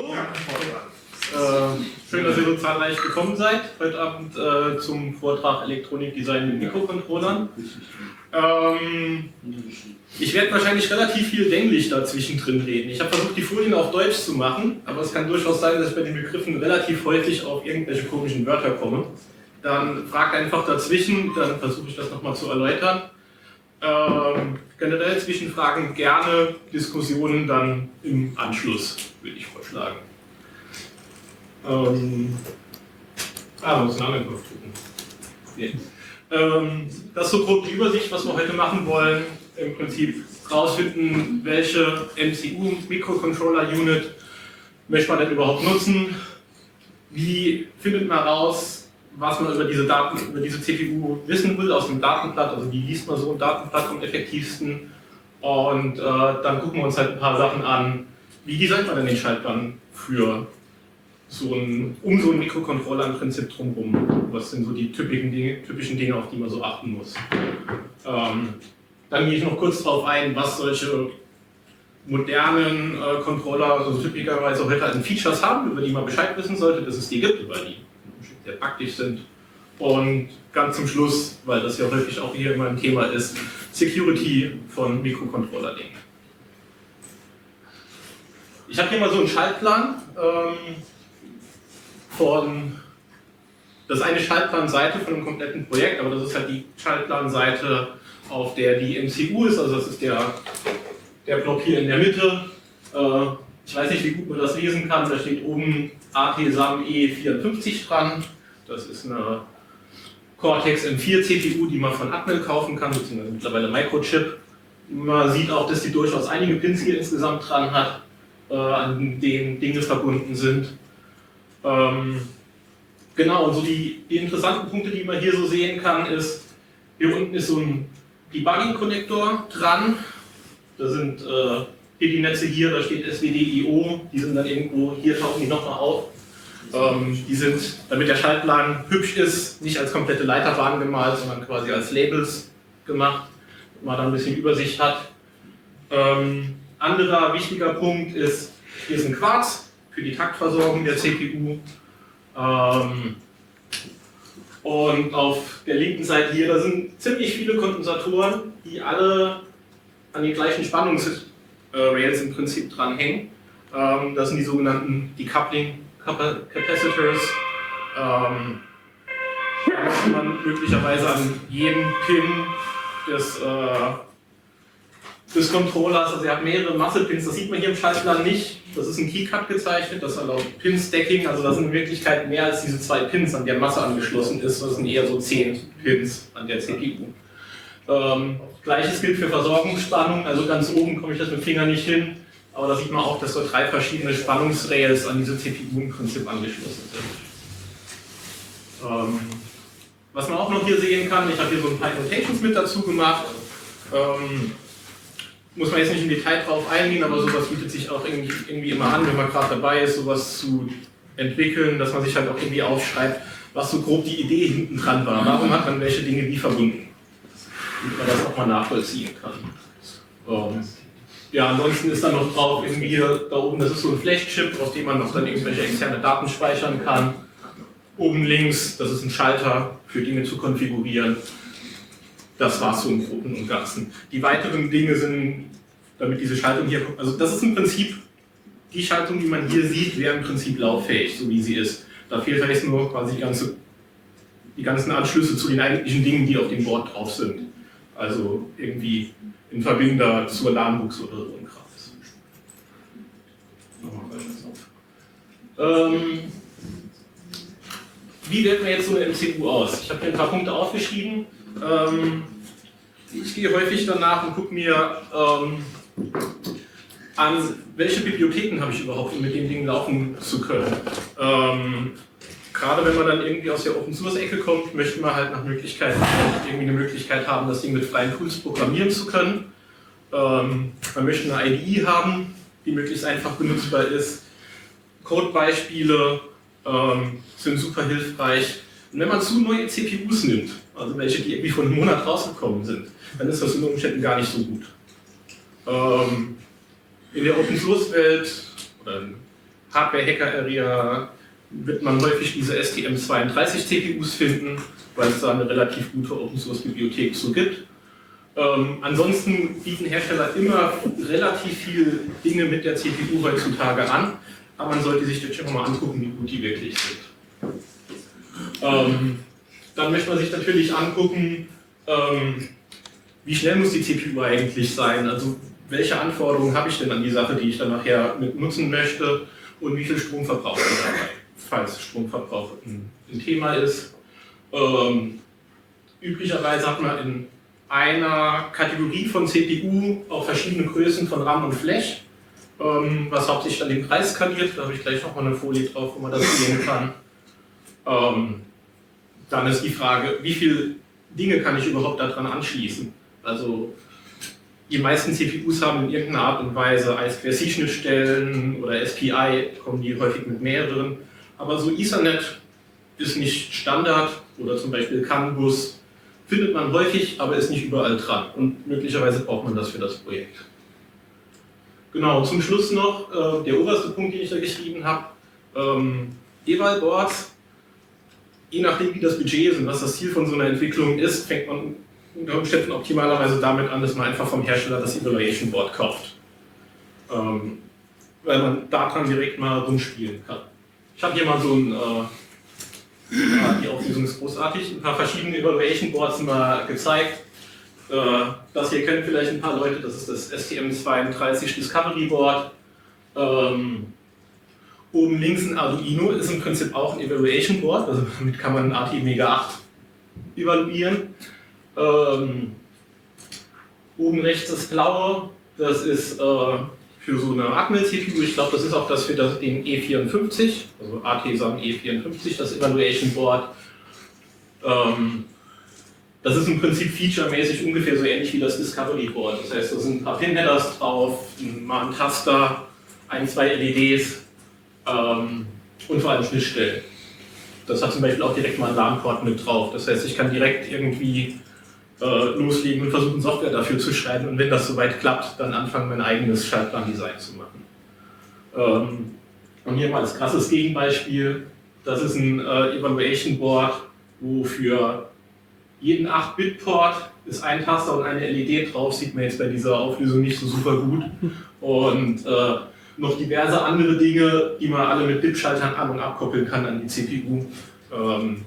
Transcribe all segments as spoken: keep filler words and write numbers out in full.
Hallo. Äh, schön, dass ihr so zahlreich gekommen seid heute Abend äh, zum Vortrag Elektronikdesign mit Mikrocontrollern. Ähm, ich werde wahrscheinlich relativ viel Englisch dazwischen drin reden. Ich habe versucht, die Folien auf Deutsch zu machen, aber es kann durchaus sein, dass ich bei den Begriffen relativ häufig auf irgendwelche komischen Wörter komme. Dann fragt einfach dazwischen, dann versuche ich das nochmal zu erläutern. Ähm, generell Zwischenfragen gerne, Diskussionen dann im Anschluss, würde ich vorschlagen. Ähm, ah, muss einen anderen Knopf drücken. Nee. Ähm, das ist so grob die Übersicht, was wir heute machen wollen. Im Prinzip rausfinden, welche M C U, Microcontroller-Unit, möchte man denn überhaupt nutzen? Wie findet man raus, was man über diese Daten, über diese C P U wissen will aus dem Datenblatt, also wie liest man so ein Datenblatt am effektivsten, und äh, dann gucken wir uns halt ein paar Sachen an, wie designt man denn den Schaltplan für so ein, um so einen Mikrocontroller im Prinzip drumherum, was sind so die typischen Dinge, typischen Dinge, auf die man so achten muss. Ähm, dann gehe ich noch kurz darauf ein, was solche modernen äh, Controller also typischerweise heute an Features haben, über die man Bescheid wissen sollte, dass es die gibt, weil die sehr praktisch sind. Und ganz zum Schluss, weil das ja häufig auch hier immer ein Thema ist, Security von Mikrocontroller-Dingen. Ich habe hier mal so einen Schaltplan ähm, von, das ist eine Schaltplanseite von einem kompletten Projekt, aber das ist halt die Schaltplanseite, auf der die M C U ist, also das ist der, der Block hier in der Mitte. Äh, ich weiß nicht, wie gut man das lesen kann, da steht oben A T S A M E vierundfünfzig dran. Das ist eine Cortex M vier C P U, die man von Atmel kaufen kann, beziehungsweise mittlerweile Microchip. Man sieht auch, dass die durchaus einige Pins hier insgesamt dran hat, äh, an denen Dinge verbunden sind. Ähm, genau, und so die, die interessanten Punkte, die man hier so sehen kann, ist, hier unten ist so ein Debugging-Konnektor dran. Da sind äh, hier die Netze hier, da steht S W D I O, die sind dann irgendwo, hier tauchen die nochmal auf. Ähm, die sind, damit der Schaltplan hübsch ist, nicht als komplette Leiterbahn gemalt, sondern quasi als Labels gemacht, damit man da ein bisschen Übersicht hat. Ähm, anderer wichtiger Punkt ist, hier ist ein Quarz für die Taktversorgung der C P U. Ähm, und auf der linken Seite hier, da sind ziemlich viele Kondensatoren, die alle an den gleichen Spannungsrails im Prinzip dranhängen. Ähm, das sind die sogenannten Decoupling Capacitors. Ähm, da muss man möglicherweise an jedem Pin des, äh, des Controllers, also er hat mehrere Muscle-Pins, das sieht man hier im Schaltplan nicht. Das ist ein Keycut gezeichnet, das erlaubt Pin-Stacking, also das sind in Wirklichkeit mehr als diese zwei Pins, an der Masse angeschlossen ist, das sind eher so zehn Pins an der C P U. Ähm, Gleiches gilt für Versorgungsspannung, also ganz oben komme ich das mit dem Finger nicht hin. Aber da sieht man auch, dass so drei verschiedene Spannungsrails an diese C P U im Prinzip angeschlossen sind. Ähm, was man auch noch hier sehen kann, ich habe hier so ein paar Notations mit dazu gemacht. Ähm, muss man jetzt nicht im Detail drauf eingehen, aber sowas bietet sich auch irgendwie, irgendwie immer an, wenn man gerade dabei ist, sowas zu entwickeln, dass man sich halt auch irgendwie aufschreibt, was so grob die Idee hinten dran war. Warum hat man welche Dinge wie verbunden? Damit man das auch mal nachvollziehen kann. Ähm, Ja, ansonsten ist da noch drauf, irgendwie hier, da oben, das ist so ein Flash-Chip, auf dem man noch dann irgendwelche externe Daten speichern kann. Oben links, das ist ein Schalter für Dinge zu konfigurieren. Das war es so im Groben und Ganzen. Die weiteren Dinge sind, damit diese Schaltung hier, also das ist im Prinzip, die Schaltung, die man hier sieht, wäre im Prinzip lauffähig, so wie sie ist. Da fehlt jetzt nur quasi die, ganze, die ganzen Anschlüsse zu den eigentlichen Dingen, die auf dem Board drauf sind. Also irgendwie ein Verbinder zur LAN-Buchse oder so ein Kram. Ähm, wie wählt man jetzt so eine M C U aus? Ich habe hier ein paar Punkte aufgeschrieben. Ähm, ich gehe häufig danach und gucke mir ähm, an, welche Bibliotheken habe ich überhaupt, um mit dem Ding laufen zu können. Ähm, Gerade wenn man dann irgendwie aus der Open-Source-Ecke kommt, möchte man halt nach Möglichkeit irgendwie eine Möglichkeit haben, das Ding mit freien Tools programmieren zu können. Ähm, man möchte eine I D E haben, die möglichst einfach benutzbar ist. Codebeispiele ähm, sind super hilfreich. Und wenn man zu neue C P Us nimmt, also welche, die irgendwie vor einem Monat rausgekommen sind, dann ist das unter Umständen gar nicht so gut. Ähm, in der Open-Source-Welt oder Hardware-Hacker-Area wird man häufig diese S T M zweiunddreißig C P Us finden, weil es da eine relativ gute Open-Source-Bibliothek zu gibt. Ähm, ansonsten bieten Hersteller immer relativ viele Dinge mit der C P U heutzutage an, aber man sollte sich natürlich auch mal angucken, wie gut die wirklich sind. Ähm, dann möchte man sich natürlich angucken, ähm, wie schnell muss die C P U eigentlich sein, also welche Anforderungen habe ich denn an die Sache, die ich dann nachher mit nutzen möchte und wie viel Strom verbraucht man dabei, falls Stromverbrauch ein, ein Thema ist. Ähm, üblicherweise hat man in einer Kategorie von C P U auch verschiedene Größen von RAM und Flash, ähm, was hauptsächlich an den Preis skaliert. Da habe ich gleich nochmal eine Folie drauf, wo man das sehen kann. Ähm, dann ist die Frage, wie viele Dinge kann ich überhaupt daran anschließen? Also die meisten C P Us haben in irgendeiner Art und Weise I zwei C-Schnittstellen oder S P I, kommen die häufig mit mehreren. Aber so Ethernet ist nicht Standard oder zum Beispiel CAN-Bus findet man häufig, aber ist nicht überall dran und möglicherweise braucht man das für das Projekt. Genau, zum Schluss noch äh, der oberste Punkt, den ich da geschrieben habe, ähm, Eval-Boards. Je nachdem, wie das Budget ist und was das Ziel von so einer Entwicklung ist, fängt man unter Umständen optimalerweise damit an, dass man einfach vom Hersteller das Evaluation Board kauft. Ähm, weil man daran direkt mal rumspielen kann. Ich habe hier mal so ein, äh, die Auflösung ist großartig, ein paar verschiedene Evaluation Boards mal gezeigt. Äh, das hier kennen vielleicht ein paar Leute, das ist das S T M zweiunddreißig Discovery Board. Ähm, oben links ein Arduino ist im Prinzip auch ein Evaluation Board, also damit kann man ein A T Mega acht evaluieren. Ähm, oben rechts das blaue, das ist äh, für so eine Atmel-C P U, ich glaube, das ist auch das für das, den E vierundfünfzig, also A T S A M E vierundfünfzig, das Evaluation Board. Ähm, das ist im Prinzip featuremäßig ungefähr so ähnlich wie das Discovery Board. Das heißt, da sind ein paar Pin-Headers drauf, mal ein Taster, ein, zwei L E Ds ähm, und vor allem Schnittstellen. Das hat zum Beispiel auch direkt mal einen LAN-Port mit drauf. Das heißt, ich kann direkt irgendwie äh, loslegen und versuchen, Software dafür zu schreiben und wenn das soweit klappt, dann anfangen, mein eigenes Schaltplan-Design zu machen. Ähm, und hier mal als krasses Gegenbeispiel, das ist ein äh, Evaluation Board, wo für jeden acht Bit Port ist ein Taster und eine L E D drauf, sieht man jetzt bei dieser Auflösung nicht so super gut. Und äh, noch diverse andere Dinge, die man alle mit Bit-Schaltern an- und abkoppeln kann an die C P U. Ähm,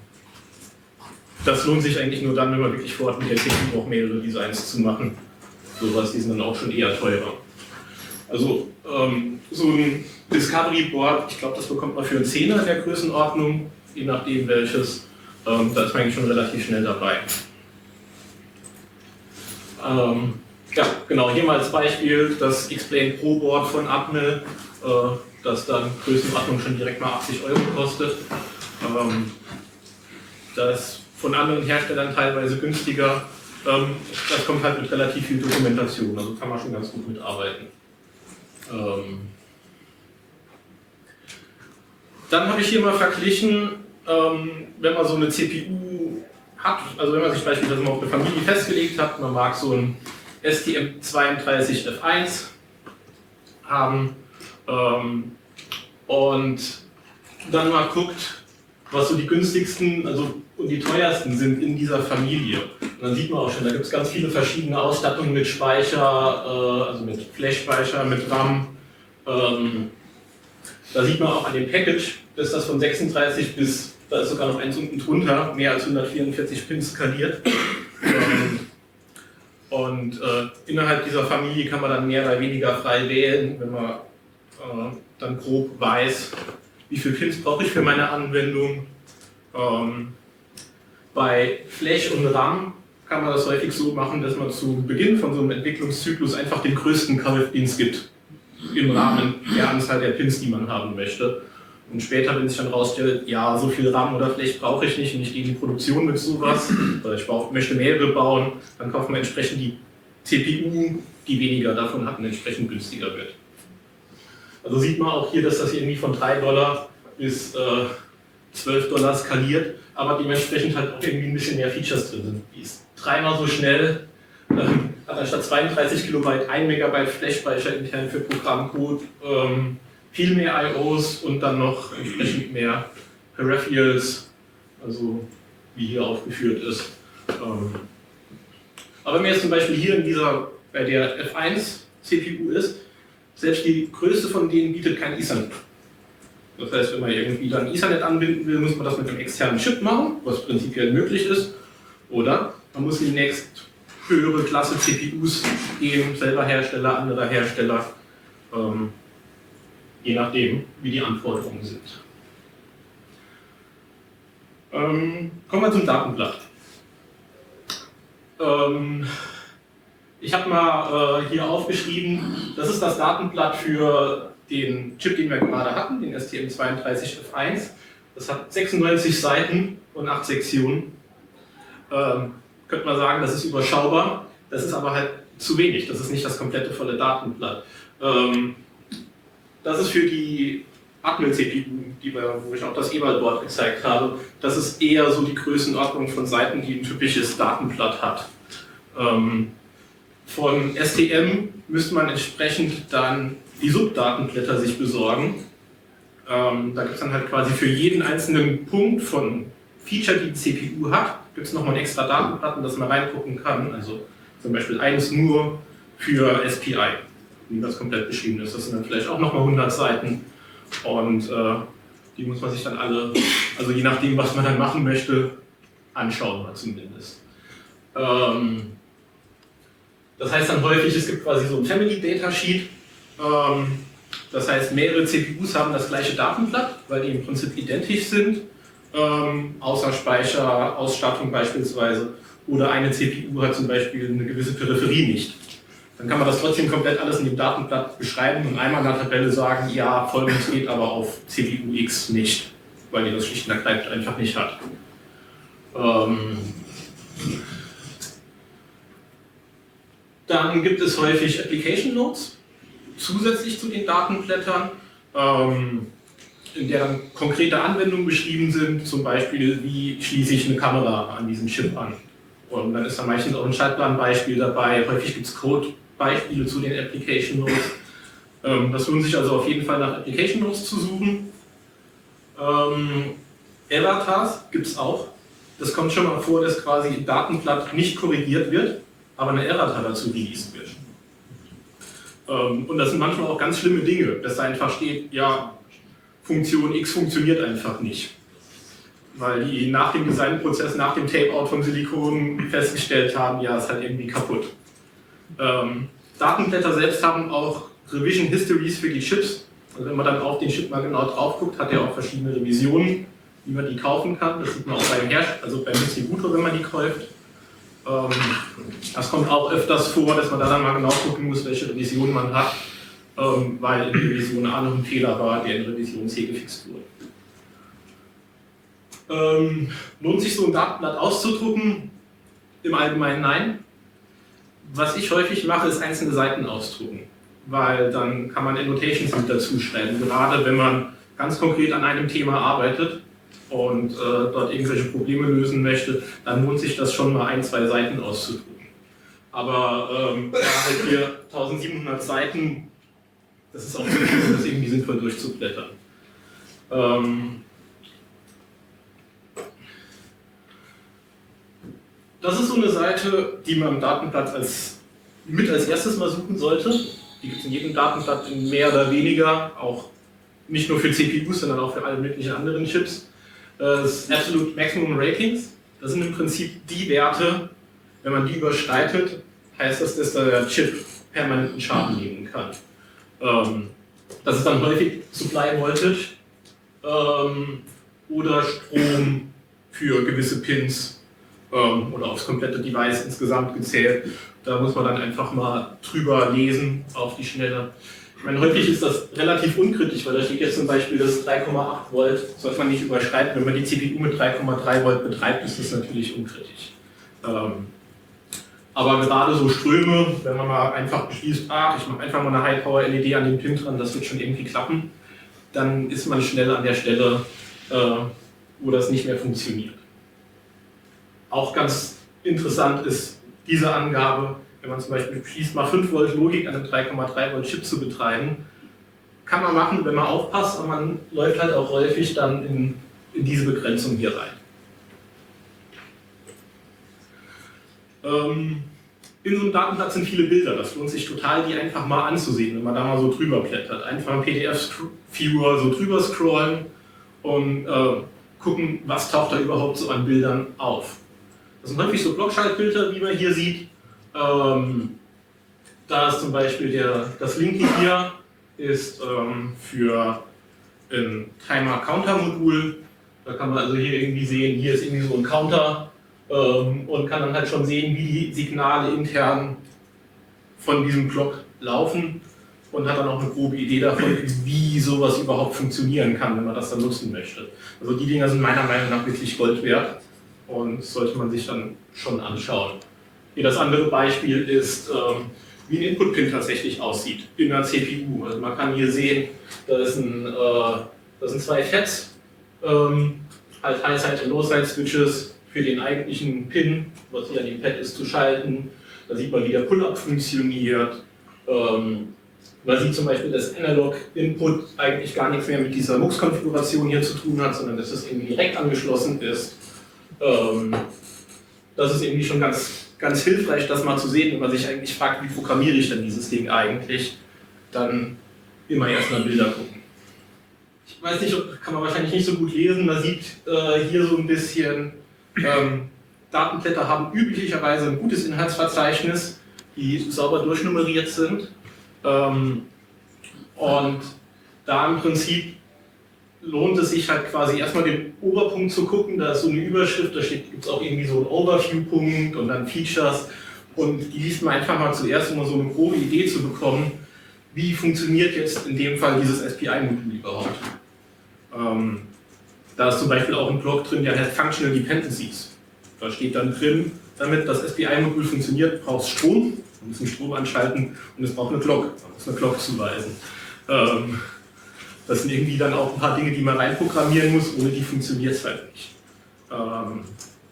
das lohnt sich eigentlich nur dann, wenn man wirklich vorhat, mit der C P U auch mehrere Designs zu machen. Sowas, die sind dann auch schon eher teurer. Also ähm, so ein Discovery Board, ich glaube, das bekommt man für einen Zehner in der Größenordnung, je nachdem welches. Ähm, da ist man eigentlich schon relativ schnell dabei. Ähm, ja, genau, hier mal als Beispiel das Explain Pro Board von Atmel, äh, das dann Größenordnung schon direkt mal achtzig Euro kostet. Ähm, das von anderen Herstellern teilweise günstiger. Ähm, das kommt halt mit relativ viel Dokumentation, also kann man schon ganz gut mitarbeiten. Ähm, dann habe ich hier mal verglichen, ähm, wenn man so eine C P U hat, also wenn man sich beispielsweise mal auf eine Familie festgelegt hat, man mag so ein S T M zweiunddreißig F eins haben ähm, und dann mal guckt, was so die günstigsten also, und die teuersten sind in dieser Familie. Und dann sieht man auch schon, da gibt es ganz viele verschiedene Ausstattungen mit Speicher, äh, also mit Flash-Speicher, mit RAM. Ähm, da sieht man auch an dem Package, dass das von sechsunddreißig bis, da ist sogar noch eins unten drunter, mehr als hundertvierundvierzig Pins skaliert. ähm, Und äh, innerhalb dieser Familie kann man dann mehr oder weniger frei wählen, wenn man äh, dann grob weiß, wie viele Pins brauche ich für meine Anwendung. Ähm, bei Flash und RAM kann man das häufig so machen, dass man zu Beginn von so einem Entwicklungszyklus einfach den größten Kauf, den es gibt, im Rahmen der Anzahl der Pins, die man haben möchte. Und später, wenn sich dann rausstellt, ja, so viel RAM oder Flash brauche ich nicht und ich gehe in die Produktion mit sowas, oder ich baue, möchte mehrere bauen, dann kauft man entsprechend die C P U, die weniger davon hat und entsprechend günstiger wird. Also sieht man auch hier, dass das irgendwie von drei Dollar bis äh, zwölf Dollar skaliert, aber dementsprechend halt auch irgendwie ein bisschen mehr Features drin sind. Die ist dreimal so schnell, äh, hat anstatt zweiunddreißig Kilobyte ein Megabyte Flash-Speicher intern für Programmcode, ähm, viel mehr I Os und dann noch entsprechend mehr Peripherals, also wie hier aufgeführt ist. Aber wenn man jetzt zum Beispiel hier in dieser, bei der F eins C P U ist, selbst die größte von denen bietet kein Ethernet. Das heißt, wenn man irgendwie dann Ethernet anbinden will, muss man das mit einem externen Chip machen, was prinzipiell möglich ist. Oder man muss in die nächst höhere Klasse C P Us gehen, selber Hersteller, anderer Hersteller, ähm, je nachdem, wie die Anforderungen sind. Ähm, kommen wir zum Datenblatt. Ähm, ich habe mal äh, hier aufgeschrieben, das ist das Datenblatt für den Chip, den wir gerade hatten, den S T M zweiunddreißig F eins. Das hat sechsundneunzig Seiten und acht Sektionen. Ähm, könnte man sagen, das ist überschaubar, das ist aber halt zu wenig, das ist nicht das komplette volle Datenblatt. Ähm, das ist für die Atmel-C P U, die wir, wo ich auch das Eberl-Board gezeigt habe, das ist eher so die Größenordnung von Seiten, die ein typisches Datenblatt hat. Ähm, von S T M müsste man entsprechend dann die Subdatenblätter sich besorgen. Ähm, da gibt es dann halt quasi für jeden einzelnen Punkt von Feature, die die C P U hat, gibt es nochmal ein extra Datenblatt, in das man reingucken kann. Also zum Beispiel eines nur für S P I, wie das komplett beschrieben ist. Das sind dann vielleicht auch nochmal hundert Seiten. Und äh, die muss man sich dann alle, also je nachdem, was man dann machen möchte, anschauen, mal zumindest. Ähm, das heißt dann häufig, es gibt quasi so ein Family Data Sheet. Ähm, das heißt, mehrere C P Us haben das gleiche Datenblatt, weil die im Prinzip identisch sind, ähm, außer Speicher, Ausstattung beispielsweise. Oder eine C P U hat zum Beispiel eine gewisse Peripherie nicht. Dann kann man das trotzdem komplett alles in dem Datenblatt beschreiben und einmal in der Tabelle sagen, ja, folgendes geht aber auf C P U X nicht, weil die das schlicht und ergreifend einfach nicht hat. Ähm Dann gibt es häufig Application Notes, zusätzlich zu den Datenblättern, ähm, in der dann konkrete Anwendungen beschrieben sind, zum Beispiel, wie schließe ich eine Kamera an diesen Chip an. Und dann ist da meistens auch ein Schaltplanbeispiel dabei, häufig gibt es Code-Beispiele zu den Application Notes. Ähm, das lohnt sich also auf jeden Fall nach Application Notes zu suchen. Ähm, Erratars gibt es auch. Das kommt schon mal vor, dass quasi im Datenblatt nicht korrigiert wird, aber eine Errata dazu released wird. Ähm, und das sind manchmal auch ganz schlimme Dinge, dass da einfach steht, ja, Funktion X funktioniert einfach nicht. Weil die nach dem Designprozess, nach dem Tape-Out vom Silikon festgestellt haben, ja, es ist halt irgendwie kaputt. Ähm, Datenblätter selbst haben auch Revision Histories für die Chips. Also wenn man dann auf den Chip mal genau drauf guckt, hat er auch verschiedene Revisionen, wie man die kaufen kann. Das sieht man auch beim Hersteller, also beim Distributor, wenn man die kauft. Ähm, das kommt auch öfters vor, dass man da dann mal genau gucken muss, welche Revision man hat, ähm, weil in Revision A noch ein Fehler war, der in Revision C gefixt wurde. Ähm, lohnt sich so ein Datenblatt auszudrucken? Im Allgemeinen nein. Was ich häufig mache, ist einzelne Seiten ausdrucken, weil dann kann man Annotations mit dazu schreiben, gerade wenn man ganz konkret an einem Thema arbeitet und äh, dort irgendwelche Probleme lösen möchte, dann lohnt sich das schon mal ein, zwei Seiten auszudrucken. Aber ähm, ja, halt hier tausendsiebenhundert Seiten, das ist auch viel, das irgendwie sinnvoll durchzublättern. Ähm, Das ist so eine Seite, die man im Datenblatt als, mit als erstes mal suchen sollte. Die gibt es in jedem Datenblatt in mehr oder weniger, auch nicht nur für C P Us, sondern auch für alle möglichen anderen Chips. Das ist Absolute Maximum Ratings. Das sind im Prinzip die Werte, wenn man die überschreitet, heißt das, dass der Chip permanenten Schaden nehmen kann. Das ist dann häufig Supply Voltage oder Strom für gewisse Pins. Oder aufs komplette Device insgesamt gezählt. Da muss man dann einfach mal drüber lesen auf die Schnelle. Ich meine, häufig ist das relativ unkritisch, weil da steht jetzt zum Beispiel, das drei Komma acht Volt sollte man nicht überschreiten. Wenn man die C P U mit drei Komma drei Volt betreibt, ist das natürlich unkritisch. Aber gerade so Ströme, wenn man mal einfach beschließt, ach, ich mache einfach mal eine High-Power-L E D an den Pin dran, das wird schon irgendwie klappen, dann ist man schnell an der Stelle, wo das nicht mehr funktioniert. Auch ganz interessant ist diese Angabe, wenn man zum Beispiel beschließt, mal fünf Volt Logik an einem drei Komma drei Volt Chip zu betreiben, kann man machen, wenn man aufpasst, aber man läuft halt auch häufig dann in, in diese Begrenzung hier rein. Ähm, in so einem Datenblatt sind viele Bilder, das lohnt sich total, die einfach mal anzusehen, wenn man da mal so drüber blättert. Einfach im P D F-Viewer so drüber scrollen und äh, gucken, was taucht da überhaupt so an Bildern auf. Das sind häufig so Blockschaltbilder, wie man hier sieht. Ähm, da ist zum Beispiel der, das linke hier ist ähm, für ein Timer-Counter-Modul. Da kann man also hier irgendwie sehen, hier ist irgendwie so ein Counter ähm, und kann dann halt schon sehen, wie die Signale intern von diesem Clock laufen und hat dann auch eine grobe Idee davon, wie sowas überhaupt funktionieren kann, wenn man das dann nutzen möchte. Also die Dinger sind meiner Meinung nach wirklich Gold wert und sollte man sich dann schon anschauen. Hier das andere Beispiel ist, ähm, wie ein Input-Pin tatsächlich aussieht in einer C P U. Also man kann hier sehen, da, ist ein, äh, da sind zwei F E Ts, ähm, halt High-Side- und Low-Side-Switches für den eigentlichen Pin, was hier an dem Pad ist, zu schalten. Da sieht man, wie der Pull-Up funktioniert. Ähm, man sieht zum Beispiel, dass Analog-Input eigentlich gar nichts mehr mit dieser MUX-Konfiguration hier zu tun hat, sondern dass es irgendwie direkt angeschlossen ist. Ähm, das ist irgendwie schon ganz, ganz hilfreich, das mal zu sehen, wenn man sich eigentlich fragt, wie programmiere ich denn dieses Ding eigentlich, dann immer erstmal Bilder gucken. Ich weiß nicht, kann man wahrscheinlich nicht so gut lesen, man sieht äh, hier so ein bisschen, ähm, Datenblätter haben üblicherweise ein gutes Inhaltsverzeichnis, die sauber durchnummeriert sind. Ähm, und da im Prinzip lohnt es sich halt quasi erstmal den Oberpunkt zu gucken, da ist so eine Überschrift, da gibt es auch irgendwie so einen Overview-Punkt und dann Features und die liest man einfach mal zuerst, um so eine grobe Idee zu bekommen, wie funktioniert jetzt in dem Fall dieses S P I-Modul überhaupt. Ähm, da ist zum Beispiel auch ein Block drin, der heißt Functional Dependencies. Da steht dann drin, damit das S P I-Modul funktioniert, braucht es Strom, man muss den Strom anschalten und es braucht eine Clock, man muss eine Clock zuweisen. Ähm, Das sind irgendwie dann auch ein paar Dinge, die man reinprogrammieren muss, ohne die funktioniert es halt nicht. Ähm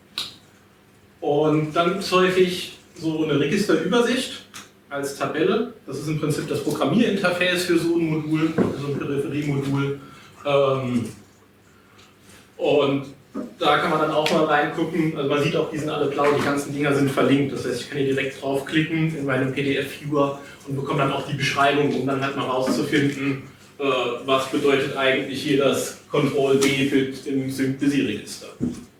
und dann gibt es häufig so eine Registerübersicht als Tabelle. Das ist im Prinzip das Programmierinterface für so ein Modul, so ein Peripheriemodul. Ähm und da kann man dann auch mal reingucken. Also man sieht auch, die sind alle blau, die ganzen Dinger sind verlinkt. Das heißt, ich kann hier direkt draufklicken in meinem P D F-Viewer und bekomme dann auch die Beschreibung, um dann halt mal rauszufinden, was bedeutet eigentlich hier das Control-B-Bit im Sync-Busy-Register.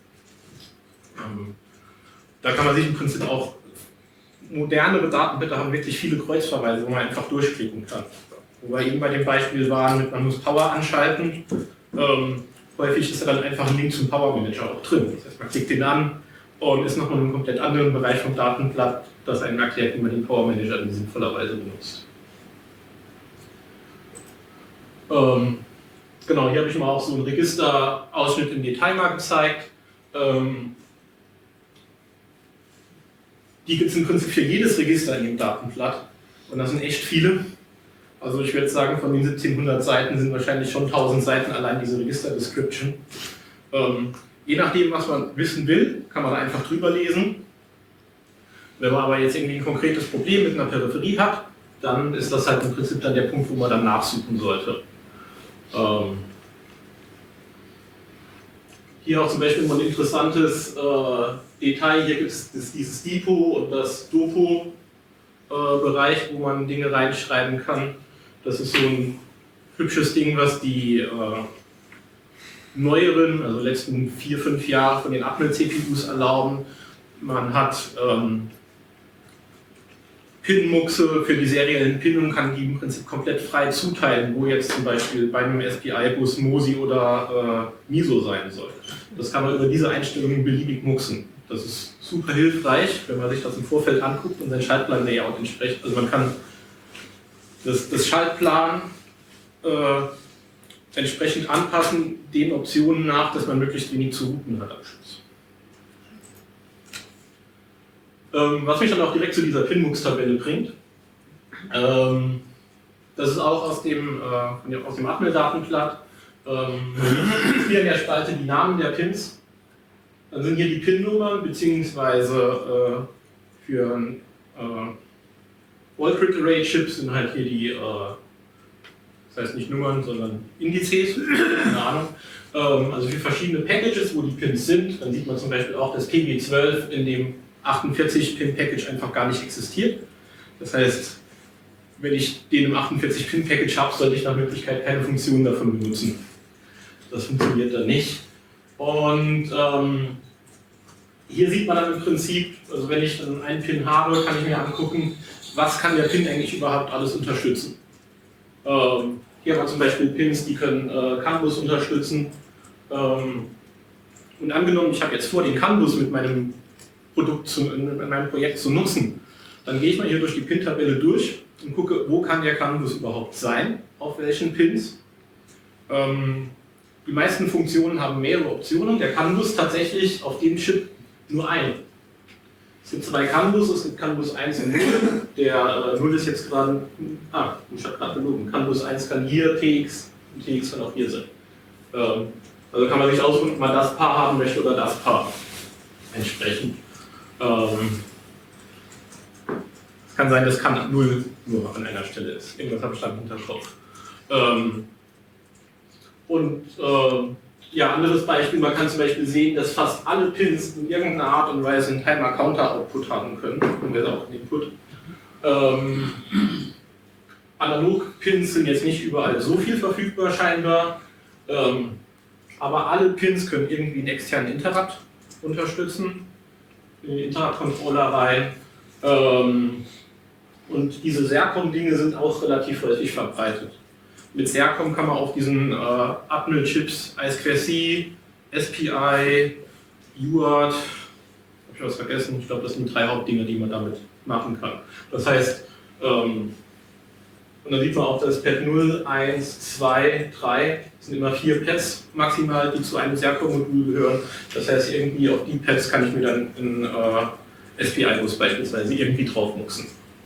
Da kann man sich im Prinzip auch, modernere Datenblätter haben wirklich viele Kreuzverweise, wo man einfach durchklicken kann. Wo wir eben bei dem Beispiel waren, man muss Power anschalten. Ähm, häufig ist da dann einfach ein Link zum Power Manager auch drin. Das heißt, man klickt den an und ist nochmal in einem komplett anderen Bereich vom Datenblatt, das einem erklärt, wie man den Power Manager in sinnvoller Weise benutzt. Ähm, genau, hier habe ich mal auch so einen Registerausschnitt im Detail mal gezeigt. Ähm, die gibt es im Prinzip für jedes Register in dem Datenblatt und das sind echt viele. Also ich würde sagen, von den siebzehnhundert Seiten sind wahrscheinlich schon tausend Seiten allein diese Register-Description. Ähm, je nachdem, was man wissen will, kann man da einfach drüber lesen. Wenn man aber jetzt irgendwie ein konkretes Problem mit einer Peripherie hat, dann ist das halt im Prinzip dann der Punkt, wo man dann nachsuchen sollte. Ähm, hier auch zum Beispiel mal ein interessantes äh, Detail, hier gibt es dieses Depot und das Dopo-Bereich, äh, wo man Dinge reinschreiben kann. Das ist so ein hübsches Ding, was die äh, neueren, also letzten vier, fünf Jahre von den Atmel-C P Us erlauben. Man hat ähm, Pin-Muxe für die seriellen Pin und kann die im Prinzip komplett frei zuteilen, wo jetzt zum Beispiel bei einem S P I-Bus MOSI oder äh, MISO sein soll. Das kann man über diese Einstellungen beliebig muxen. Das ist super hilfreich, wenn man sich das im Vorfeld anguckt und sein Schaltplan-Layout entspricht. Also man kann das, das Schaltplan äh, entsprechend anpassen, den Optionen nach, dass man möglichst wenig zu routen hat am Schluss. Ähm, was mich dann auch direkt zu dieser Pin-Mux-Tabelle bringt, ähm, das ist auch aus dem, äh, aus dem Atmel-Datenblatt. Ähm, hier in der Spalte die Namen der Pins. Dann sind hier die Pin-Nummern, beziehungsweise äh, für äh, All-Grid-Array-Chips sind halt hier die, äh, das heißt nicht Nummern, sondern Indizes, keine Ahnung. Ähm, also für verschiedene Packages, wo die Pins sind, dann sieht man zum Beispiel auch, dass P G zwölf in dem achtundvierzig Pin Package einfach gar nicht existiert. Das heißt, wenn ich den im achtundvierzig Pin Package habe, sollte ich nach Möglichkeit keine Funktion davon benutzen. Das funktioniert dann nicht. Und ähm, hier sieht man dann im Prinzip, also wenn ich dann einen Pin habe, kann ich mir angucken, was kann der Pin eigentlich überhaupt alles unterstützen. Ähm, hier haben wir zum Beispiel Pins, die können äh, CAN bus unterstützen. Ähm, und angenommen, ich habe jetzt vor, den CAN bus mit meinem Produkt zu, in, in meinem Projekt zu nutzen, dann gehe ich mal hier durch die Pin-Tabelle durch und gucke, wo kann der CAN bus überhaupt sein, auf welchen Pins. Ähm, die meisten Funktionen haben mehrere Optionen. Der CAN bus tatsächlich auf dem Chip nur eine. Es gibt zwei CAN bus, es gibt CAN bus eins und null. Der äh, null ist jetzt gerade, ah, ich habe gerade gelogen, CAN bus eins kann hier T X und T X kann auch hier sein. Ähm, also kann man sich aussuchen, ob man das Paar haben möchte oder das Paar entsprechend. Ähm, es kann sein, dass CAN null nur an einer Stelle ist. Irgendwas habe ich dann im Hinterkopf. Ähm, und äh, ja, anderes Beispiel, man kann zum Beispiel sehen, dass fast alle Pins in irgendeiner Art und Weise einen Timer-Counter-Output haben können, und wir auch einen Input. Ähm, Analog-Pins sind jetzt nicht überall so viel verfügbar scheinbar, ähm, aber alle Pins können irgendwie einen externen Interrupt unterstützen, in den Interrupt-Controller rein. Ähm, und diese Sercom-Dinge sind auch relativ häufig verbreitet. Mit Sercom kann man auf diesen äh, Atmel-Chips I zwei C, S P I, U A R T, habe ich was vergessen, ich glaube, das sind drei Hauptdinge, die man damit machen kann. Das heißt, ähm, und dann sieht man auch, dass Pad null, eins, zwei, drei sind immer vier Pads maximal, die zu einem Sercom-Modul gehören. Das heißt, irgendwie auf die Pads kann ich mir dann in äh, S P I-Bus beispielsweise irgendwie drauf muxen.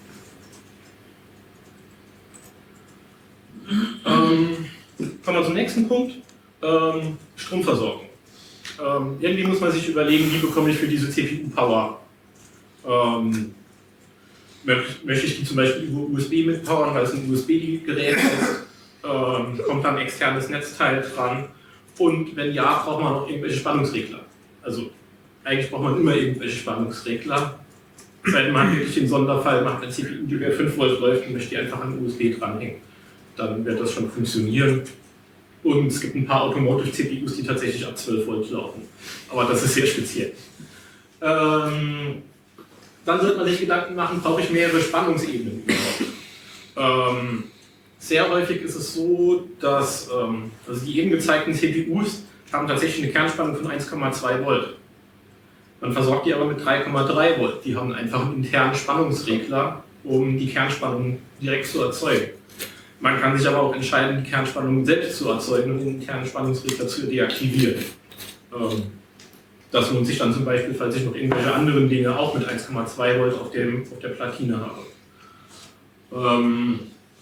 Ähm, kommen wir zum nächsten Punkt, ähm, Stromversorgung. Ähm, irgendwie muss man sich überlegen, wie bekomme ich für diese C P U-Power. Ähm, möchte ich die zum Beispiel über U S B mitpowern, weil es ein U S B-Gerät ist, ähm, kommt dann ein externes Netzteil dran und wenn ja, braucht man noch irgendwelche Spannungsregler. Also eigentlich braucht man immer irgendwelche Spannungsregler. Wenn man wirklich den Sonderfall macht, eine C P U, die über fünf Volt läuft und möchte die einfach an U S B dranhängen, dann wird das schon funktionieren. Und es gibt ein paar Automotive-C P Us, die tatsächlich ab zwölf Volt laufen. Aber das ist sehr speziell. Ähm, dann sollte man sich Gedanken machen, brauche ich mehrere Spannungsebenen überhaupt? Ähm, sehr häufig ist es so, dass ähm, also die eben gezeigten C P Us haben tatsächlich eine Kernspannung von eins Komma zwei Volt. Man versorgt die aber mit drei Komma drei Volt. Die haben einfach einen internen Spannungsregler, um die Kernspannung direkt zu erzeugen. Man kann sich aber auch entscheiden, die Kernspannung selbst zu erzeugen und den internen Spannungsregler zu deaktivieren. Ähm, das lohnt sich dann zum Beispiel, falls ich noch irgendwelche anderen Dinge auch mit eins Komma zwei Volt auf, dem, auf der Platine habe. Ähm,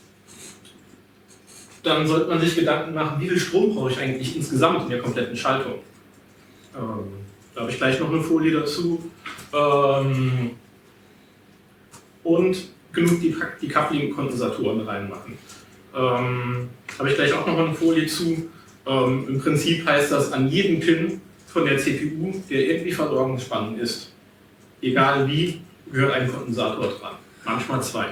dann sollte man sich Gedanken machen, wie viel Strom brauche ich eigentlich insgesamt in der kompletten Schaltung. Ähm, da habe ich gleich noch eine Folie dazu. Ähm, und genug die, die Coupling-Kondensatoren reinmachen. Ähm, habe ich gleich auch noch eine Folie zu. Ähm, Im Prinzip heißt das, an jedem Pin von der C P U, der irgendwie versorgungsspannend ist, egal wie, gehört ein Kondensator dran. Manchmal zwei.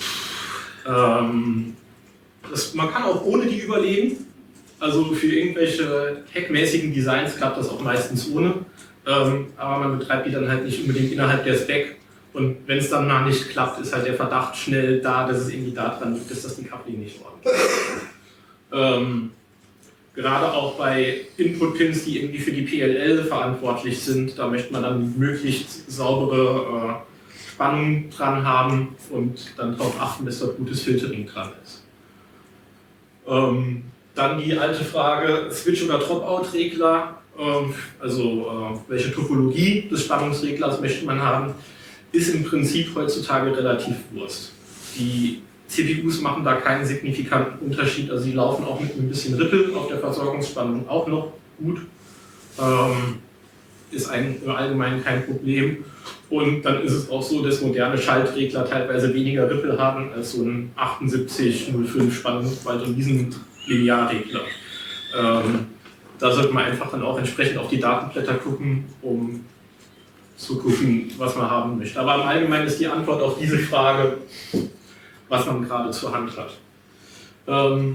Ähm, das, man kann auch ohne die überlegen. Also für irgendwelche hackmäßigen Designs klappt das auch meistens ohne. Ähm, aber man betreibt die dann halt nicht unbedingt innerhalb der Spec. Und wenn es dann mal nicht klappt, ist halt der Verdacht schnell da, dass es irgendwie da dran liegt, dass das die Coupling nicht ordentlich ist. Ähm, gerade auch bei Input-Pins, die irgendwie für die P L L verantwortlich sind, da möchte man dann möglichst saubere äh, Spannung dran haben und dann darauf achten, dass dort gutes Filtering dran ist. Ähm, dann die alte Frage, Switch- oder Dropout-Regler, ähm, also äh, welche Topologie des Spannungsreglers möchte man haben, ist im Prinzip heutzutage relativ Wurst. Die C P Us machen da keinen signifikanten Unterschied, also sie laufen auch mit ein bisschen Ripple auf der Versorgungsspannung auch noch gut. Ähm, ist ein, im Allgemeinen kein Problem. Und dann ist es auch so, dass moderne Schaltregler teilweise weniger Ripple haben als so ein achtundsiebzig null fünf Spannungsbreite und diesen Linearregler. Ähm, da sollte man einfach dann auch entsprechend auf die Datenblätter gucken, um zu gucken, was man haben möchte. Aber im Allgemeinen ist die Antwort auf diese Frage, was man gerade zur Hand hat. Ähm,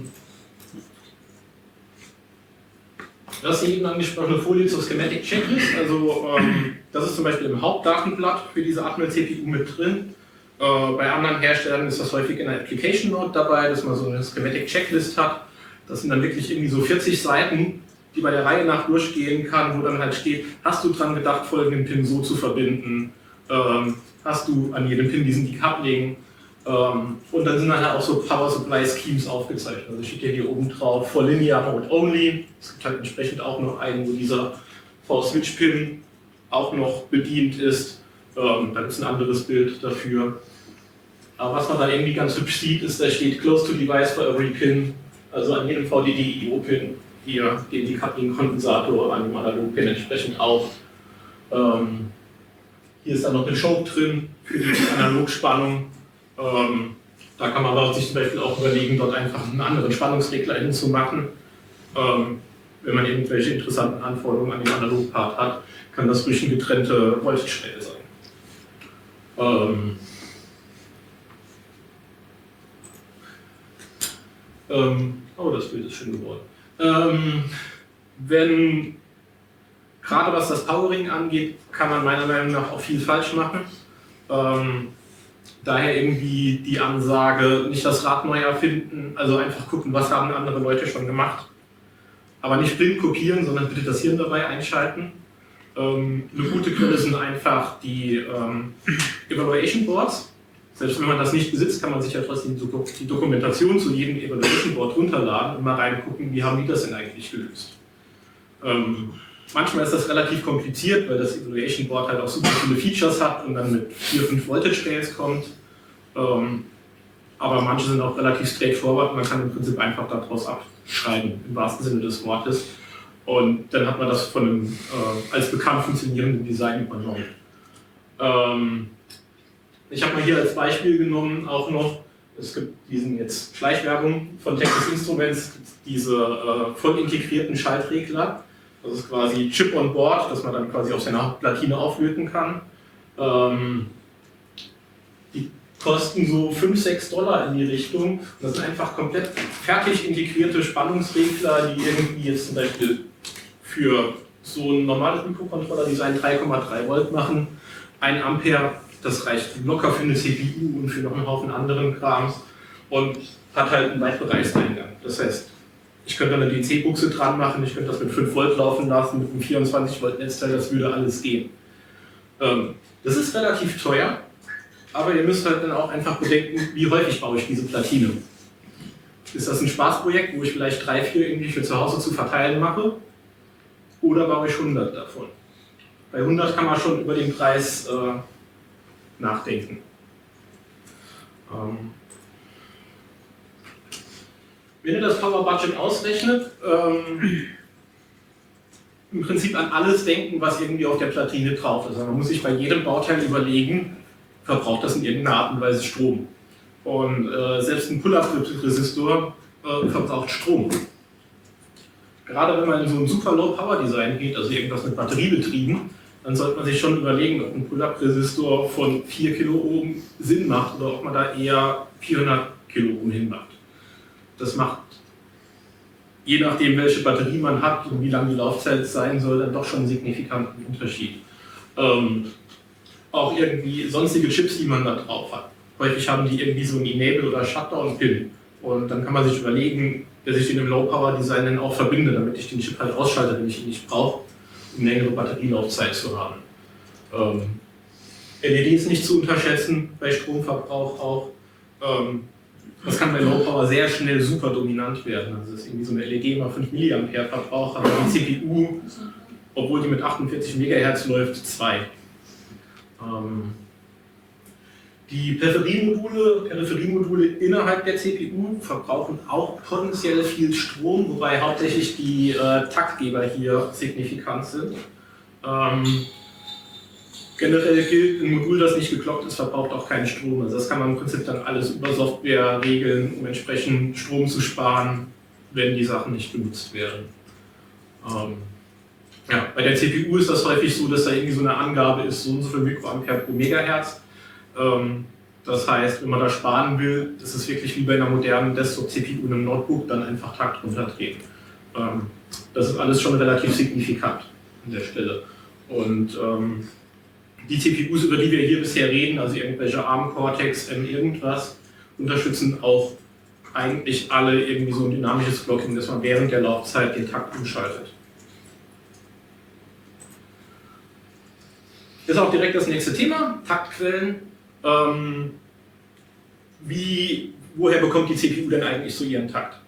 Das ist die eben angesprochene Folie zur Schematic Checklist. Also ähm, das ist zum Beispiel im Hauptdatenblatt für diese Atmel C P U mit drin. Äh, bei anderen Herstellern ist das häufig in der Application Note dabei, dass man so eine Schematic Checklist hat. Das sind dann wirklich irgendwie so vierzig Seiten, die bei der Reihe nach durchgehen kann, wo dann halt steht, hast du dran gedacht, folgenden Pin so zu verbinden? Ähm, hast du an jedem Pin diesen Decoupling? Ähm, und dann sind dann halt auch so Power Supply Schemes aufgezeichnet. Also steht ja hier oben drauf for Linear Mode Only. Es gibt halt entsprechend auch noch einen, wo dieser V-Switch-Pin auch noch bedient ist. Ähm, da gibt es ein anderes Bild dafür. Aber was man da irgendwie ganz hübsch sieht, ist, da steht Close to Device for every Pin. Also an jedem V D D I O-Pin hier den Decoupling-Kondensator, an dem Analog-Pin entsprechend auch. Ähm, hier ist dann noch eine Choke drin für die Analogspannung. Ähm, da kann man aber sich zum Beispiel auch überlegen, dort einfach einen anderen Spannungsregler hinzumachen. Ähm, wenn man irgendwelche interessanten Anforderungen an den Analogpart hat, kann das ruhig eine getrennte Voltage-Schwelle sein. Ähm, ähm, oh, das Bild ist schön geworden. Ähm, wenn, gerade was das Powering angeht, kann man meiner Meinung nach auch viel falsch machen. Ähm, Daher irgendwie die Ansage, nicht das Rad neu erfinden, also einfach gucken, was haben andere Leute schon gemacht. Aber nicht blind kopieren, sondern bitte das Hirn dabei einschalten. Ähm, eine gute Quelle sind einfach die ähm, Evaluation Boards. Selbst wenn man das nicht besitzt, kann man sich ja trotzdem die Dokumentation zu jedem Evaluation Board runterladen und mal reingucken, wie haben die das denn eigentlich gelöst. Ähm, Manchmal ist das relativ kompliziert, weil das Evaluation Board halt auch super viele Features hat und dann mit vier, fünf Voltage Rails kommt. Ähm, aber manche sind auch relativ straightforward, man kann im Prinzip einfach daraus abschreiben, im wahrsten Sinne des Wortes. Und dann hat man das von einem äh, als bekannt funktionierenden Design übernommen. Ähm, ich habe mal hier als Beispiel genommen auch noch, es gibt diesen jetzt Schleichwerbung von Texas Instruments, diese äh, voll integrierten Schaltregler. Das ist quasi Chip on Board, dass man dann quasi auf seiner Platine auflöten kann. Ähm, die kosten so fünf, sechs Dollar in die Richtung. Das sind einfach komplett fertig integrierte Spannungsregler, die irgendwie jetzt zum Beispiel für so ein normales Mikrocontroller-Design drei Komma drei Volt machen. ein Ampere, das reicht locker für eine C P U und für noch einen Haufen anderen Krams und hat halt einen Weitbereichseingang. Das heißt, ich könnte eine D C-Buchse dran machen, ich könnte das mit fünf Volt laufen lassen, mit einem vierundzwanzig Volt Netzteil, das würde alles gehen. Ähm, das ist relativ teuer, aber ihr müsst halt dann auch einfach bedenken, wie häufig baue ich diese Platine. Ist das ein Spaßprojekt, wo ich vielleicht drei, vier irgendwie für zu Hause zu verteilen mache? Oder baue ich hundert davon? Bei hundert kann man schon über den Preis äh, nachdenken. Ähm, Wenn ihr das Power Budget ausrechnet, ähm, im Prinzip an alles denken, was irgendwie auf der Platine drauf ist. Also man muss sich bei jedem Bauteil überlegen, verbraucht das in irgendeiner Art und Weise Strom. Und äh, selbst ein Pull-Up-Resistor äh, verbraucht Strom. Gerade wenn man in so ein super Low-Power-Design geht, also irgendwas mit Batteriebetrieben, dann sollte man sich schon überlegen, ob ein Pull-Up-Resistor von vier Kiloohm Sinn macht oder ob man da eher vierhundert Kiloohm hinmacht. Das macht, je nachdem welche Batterie man hat und wie lang die Laufzeit sein soll, dann doch schon einen signifikanten Unterschied. Ähm, auch irgendwie sonstige Chips, die man da drauf hat. Häufig haben die irgendwie so einen Enable- oder Shutdown-Pin. Und dann kann man sich überlegen, dass ich den im Low-Power-Design dann auch verbinde, damit ich den Chip halt ausschalte, wenn ich ihn nicht brauche, um längere Batterielaufzeit zu haben. Ähm, L E D ist nicht zu unterschätzen, bei Stromverbrauch auch. Ähm, Das kann bei Low Power sehr schnell super dominant werden. Also das ist irgendwie so eine L E D mal fünf Milliampere verbraucht, aber die C P U, obwohl die mit achtundvierzig Megahertz läuft, zwei. Ähm, die Peripheriemodule, Peripheriemodule innerhalb der C P U verbrauchen auch potenziell viel Strom, wobei hauptsächlich die äh, Taktgeber hier signifikant sind. Ähm, Generell gilt, ein Modul, das nicht geklockt ist, verbraucht auch keinen Strom. Also das kann man im Prinzip dann alles über Software regeln, um entsprechend Strom zu sparen, wenn die Sachen nicht benutzt werden. Ähm, ja, bei der C P U ist das häufig so, dass da irgendwie so eine Angabe ist, so und so viel Mikroampere pro Megahertz. Ähm, das heißt, wenn man da sparen will, das ist wirklich wie bei einer modernen Desktop-C P U in einem Notebook, dann einfach Takt runterdrehen. Ähm, das ist alles schon relativ signifikant an der Stelle. Und ähm, die C P Us, über die wir hier bisher reden, also irgendwelche ARM, Cortex, M irgendwas, unterstützen auch eigentlich alle irgendwie so ein dynamisches Blocking, dass man während der Laufzeit den Takt umschaltet. Das ist auch direkt das nächste Thema, Taktquellen. Ähm, wie, woher bekommt die C P U denn eigentlich so ihren Takt?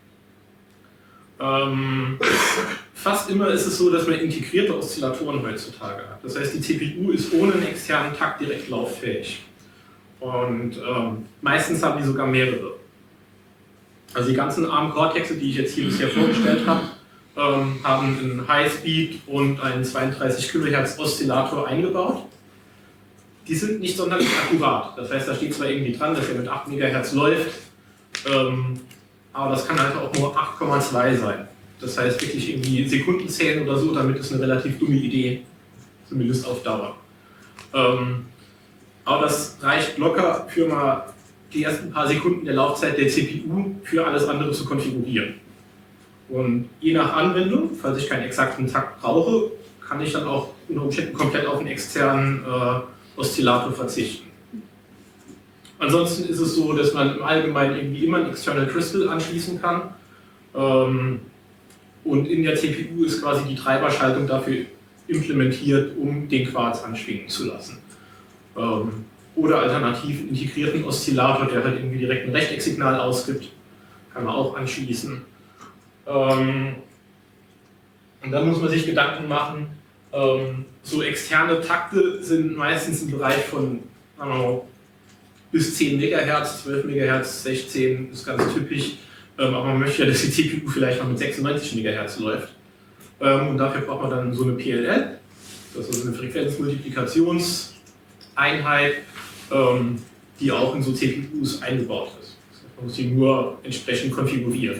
Ähm, fast immer ist es so, dass man integrierte Oszillatoren heutzutage hat. Das heißt, die C P U ist ohne einen externen Takt direkt lauffähig. Und ähm, meistens haben die sogar mehrere. Also die ganzen ARM Cortexe, die ich jetzt hier bisher vorgestellt habe, ähm, haben einen Highspeed und einen zweiunddreißig Kilohertz Oszillator eingebaut. Die sind nicht sonderlich akkurat. Das heißt, da steht zwar irgendwie dran, dass er mit acht Megahertz läuft, ähm, aber das kann halt auch nur acht Komma zwei sein. Das heißt wirklich irgendwie Sekunden zählen oder so, damit ist eine relativ dumme Idee, zumindest auf Dauer. Ähm, aber das reicht locker für mal die ersten paar Sekunden der Laufzeit der C P U für alles andere zu konfigurieren. Und je nach Anwendung, falls ich keinen exakten Takt brauche, kann ich dann auch unter Umständen komplett auf einen externen äh, Oszillator verzichten. Ansonsten ist es so, dass man im Allgemeinen irgendwie immer ein External Crystal anschließen kann. Ähm, und in der C P U ist quasi die Treiberschaltung dafür implementiert, um den Quarz anschwingen zu lassen. Ähm, oder alternativ einen integrierten Oszillator, der halt irgendwie direkt ein Rechtecksignal ausgibt, kann man auch anschließen. Ähm, und dann muss man sich Gedanken machen, ähm, so externe Takte sind meistens im Bereich von sagen wir mal, bis zehn Megahertz, zwölf Megahertz, sechzehn ist ganz typisch, ähm, aber man möchte ja, dass die C P U vielleicht noch mit sechsundneunzig Megahertz läuft. Ähm, und dafür braucht man dann so eine P L L, das ist eine Frequenzmultiplikationseinheit, ähm, die auch in so C P Us eingebaut ist. Das heißt, man muss sie nur entsprechend konfigurieren.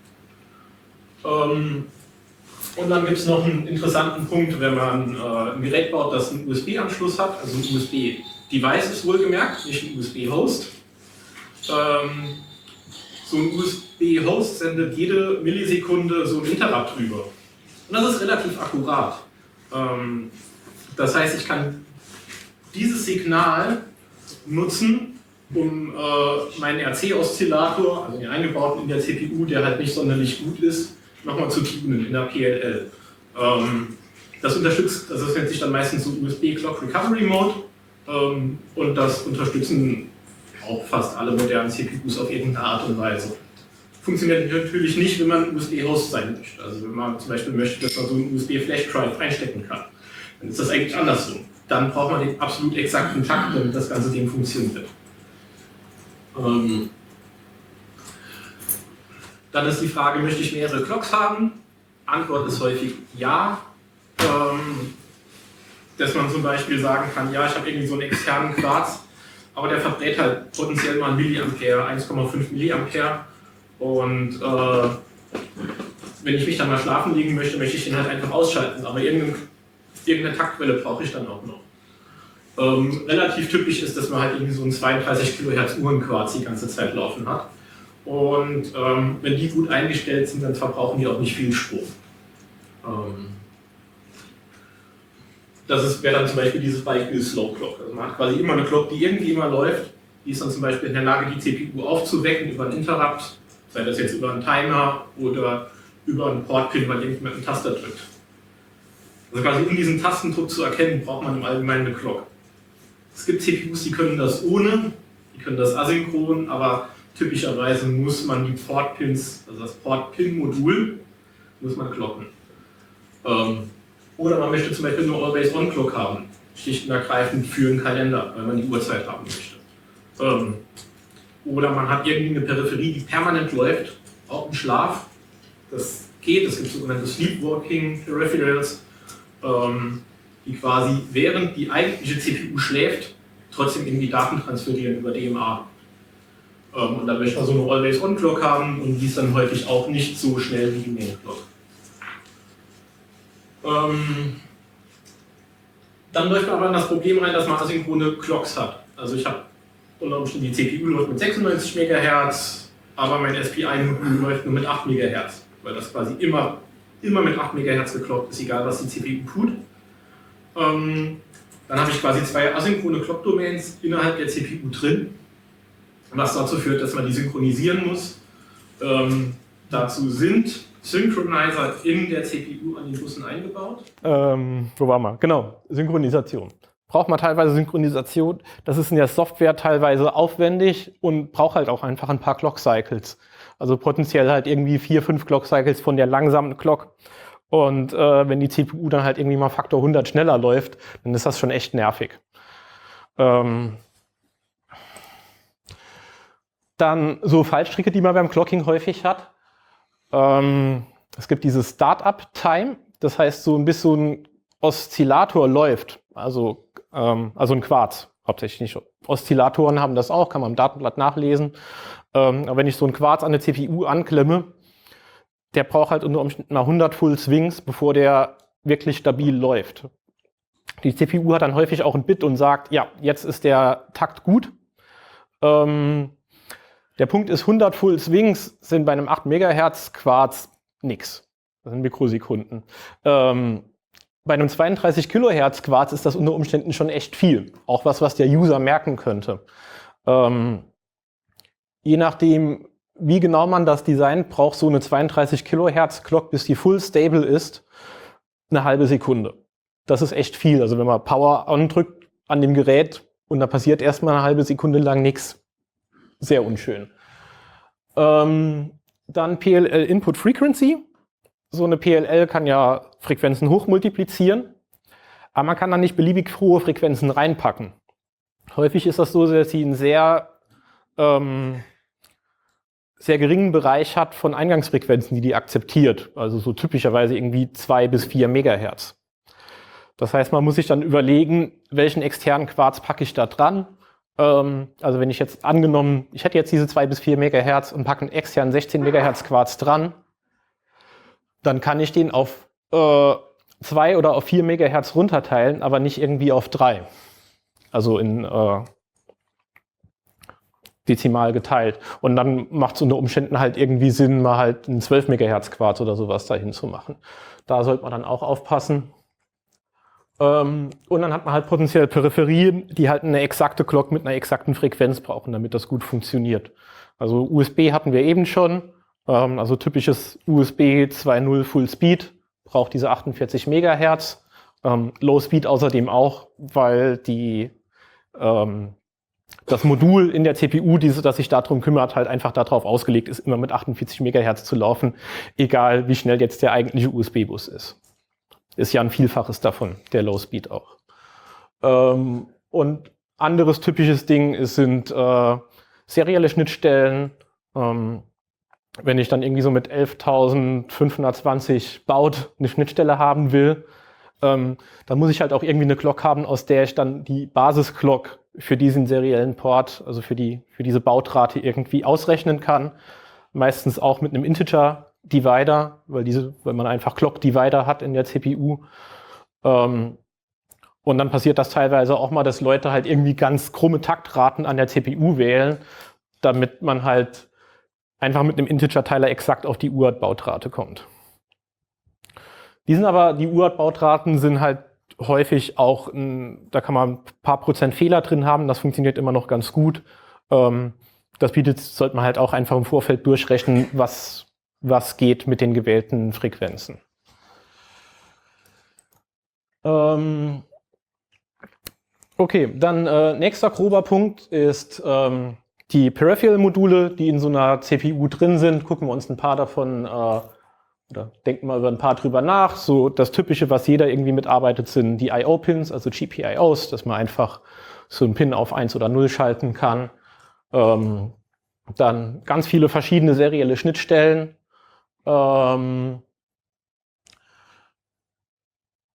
Ähm, und dann gibt es noch einen interessanten Punkt, wenn man äh, ein Gerät baut, das einen U S B-Anschluss hat, also ein U S B-Device ist wohlgemerkt, nicht ein U S B-Host. Ähm, so ein U S B-Host sendet jede Millisekunde so ein Interrupt rüber. Und das ist relativ akkurat. Ähm, das heißt, ich kann dieses Signal nutzen, um äh, meinen R C-Oszillator, also den eingebauten in der C P U, der halt nicht sonderlich gut ist, nochmal zu tunen in der P L L. Ähm, das unterstützt, also das nennt sich dann meistens so U S B Clock Recovery Mode ähm, und das unterstützen auch fast alle modernen C P Us auf irgendeine Art und Weise. Funktioniert natürlich nicht, wenn man U S B-Host sein möchte. Also wenn man zum Beispiel möchte, dass man so einen U S B-Flash-Drive einstecken kann, dann ist das eigentlich andersrum. Dann braucht man den absolut exakten Takt, damit das ganze Ding funktioniert. Ähm Dann ist die Frage, möchte ich mehrere Clocks haben? Antwort ist häufig ja. Ähm, dass man zum Beispiel sagen kann, ja, ich habe irgendwie so einen externen Quarz, aber der verbrät halt potenziell mal ein Milliampere, eins Komma fünf Milliampere. Und äh, wenn ich mich dann mal schlafen legen möchte, möchte ich den halt einfach ausschalten. Aber irgendeine, irgendeine Taktquelle brauche ich dann auch noch. Ähm, relativ typisch ist, dass man halt irgendwie so einen zweiunddreißig Kilohertz Uhrenquarz die ganze Zeit laufen hat. Und ähm, wenn die gut eingestellt sind, dann verbrauchen die auch nicht viel Strom. Ähm, das wäre dann zum Beispiel dieses Beispiel Slow Clock. Also man hat quasi immer eine Clock, die irgendwie immer läuft. Die ist dann zum Beispiel in der Lage, die C P U aufzuwecken über einen Interrupt, sei das jetzt über einen Timer oder über einen Portpin, weil jemand mit einem Taster drückt. Also quasi um diesen Tastendruck zu erkennen, braucht man im Allgemeinen eine Clock. Es gibt C P Us, die können das ohne, die können das asynchron, aber typischerweise muss man die Portpins, also das Port-Pin-Modul, muss man klocken. Ähm, oder man möchte zum Beispiel nur Always-On-Clock haben, schlicht und ergreifend für einen Kalender, weil man die Uhrzeit haben möchte. Ähm, oder man hat irgendwie eine Peripherie, die permanent läuft, auch im Schlaf. Das geht, es gibt sogenannte Sleepwalking Peripherals. Ähm, die quasi während die eigentliche C P U schläft, trotzdem irgendwie Daten transferieren über D M A. Ähm, und da möchte man so eine Always-On-Clock haben und die ist dann häufig auch nicht so schnell wie die Main-Clock. Ähm, dann läuft man aber in das Problem rein, dass man asynchrone Clocks hat. Also ich habe unter Umständen die C P U läuft mit sechsundneunzig Megahertz, aber mein S P I-Modul läuft nur mit acht Megahertz, weil das quasi immer, immer mit acht Megahertz geklockt ist, egal was die C P U tut. Ähm, dann habe ich quasi zwei asynchrone Clock-Domains innerhalb der C P U drin, was dazu führt, dass man die synchronisieren muss. Ähm, dazu sind Synchronizer in der C P U an den Bussen eingebaut. Ähm, wo waren wir? Genau, Synchronisation. Braucht man teilweise Synchronisation. Das ist in der Software teilweise aufwendig und braucht halt auch einfach ein paar Clock-Cycles. Also potenziell halt irgendwie vier, fünf Clock-Cycles von der langsamen Clock. Und äh, wenn die C P U dann halt irgendwie mal Faktor hundert schneller läuft, dann ist das schon echt nervig. Ähm dann so Fallstricke, die man beim Clocking häufig hat. Ähm, es gibt diese Startup-Time. Das heißt, so bis so ein Oszillator läuft, also, ähm, also ein Quarz, hauptsächlich nicht. Oszillatoren haben das auch, kann man im Datenblatt nachlesen. Ähm, aber wenn ich so ein Quarz an eine C P U anklemme, der braucht halt unter Umständen mal hundert Full Swings, bevor der wirklich stabil läuft. Die C P U hat dann häufig auch ein Bit und sagt, ja, jetzt ist der Takt gut. Ähm, der Punkt ist, hundert Full Swings sind bei einem acht Megahertz Quarz nix. Das sind Mikrosekunden. Ähm, bei einem zweiunddreißig Kilohertz Quarz ist das unter Umständen schon echt viel. Auch was, was der User merken könnte. Ähm, je nachdem, wie genau man das designt, braucht so eine zweiunddreißig Kilohertz Clock, bis die full stable ist, eine halbe Sekunde. Das ist echt viel. Also wenn man Power andrückt an dem Gerät und da passiert erstmal eine halbe Sekunde lang nichts. Sehr unschön. Ähm, dann P L L Input Frequency. So eine P L L kann ja Frequenzen hochmultiplizieren, aber man kann dann nicht beliebig hohe Frequenzen reinpacken. Häufig ist das so, dass sie einen sehr, ähm, sehr geringen Bereich hat von Eingangsfrequenzen, die die akzeptiert. Also so typischerweise irgendwie zwei bis vier Megahertz. Das heißt, man muss sich dann überlegen, welchen externen Quarz packe ich da dran. Ähm, also wenn ich jetzt angenommen, ich hätte jetzt diese zwei bis vier Megahertz und packe einen externen sechzehn Megahertz Quarz dran, dann kann ich den auf äh, zwei oder auf vier Megahertz runterteilen, aber nicht irgendwie auf drei. Also in äh, dezimal geteilt. Und dann macht es unter Umständen halt irgendwie Sinn, mal halt einen zwölf Megahertz Quarz oder sowas dahin zu machen. Da sollte man dann auch aufpassen. Ähm, und dann hat man halt potenziell Peripherien, die halt eine exakte Clock mit einer exakten Frequenz brauchen, damit das gut funktioniert. Also U S B hatten wir eben schon. Ähm, also typisches U S B zwei Punkt null Full Speed braucht diese achtundvierzig Megahertz. Ähm, Low Speed außerdem auch, weil die, ähm, das Modul in der C P U, diese, das sich darum kümmert, halt einfach darauf ausgelegt ist, immer mit achtundvierzig Megahertz zu laufen, egal wie schnell jetzt der eigentliche U S B-Bus ist. Ist ja ein Vielfaches davon, der Low Speed auch. Ähm, und anderes typisches Ding ist, sind äh, serielle Schnittstellen. Ähm, wenn ich dann irgendwie so mit elftausendfünfhundertzwanzig Baud eine Schnittstelle haben will, ähm, dann muss ich halt auch irgendwie eine Clock haben, aus der ich dann die Basisclock für diesen seriellen Port, also für, die, für diese Bautrate irgendwie ausrechnen kann. Meistens auch mit einem Integer-Divider, weil, diese, weil man einfach Clock-Divider hat in der C P U. Ähm, und dann passiert das teilweise auch mal, dass Leute halt irgendwie ganz krumme Taktraten an der C P U wählen, damit man halt einfach mit einem Integer-Teiler exakt auf die U A R T-Bautrate kommt. Die sind aber, die U A R T-Bautraten sind halt häufig auch, ein, da kann man ein paar Prozent Fehler drin haben, das funktioniert immer noch ganz gut. Ähm, das bietet, sollte man halt auch einfach im Vorfeld durchrechnen, was, was geht mit den gewählten Frequenzen. Ähm, okay, dann äh, nächster grober Punkt ist ähm, die Peripheral-Module, die in so einer C P U drin sind. Gucken wir uns ein paar davon, äh, oder denken wir über ein paar drüber nach. So das Typische, was jeder irgendwie mitarbeitet, sind die I O-Pins, also G P I Os, dass man einfach so einen Pin auf eins oder null schalten kann. Ähm, dann ganz viele verschiedene serielle Schnittstellen. Ähm,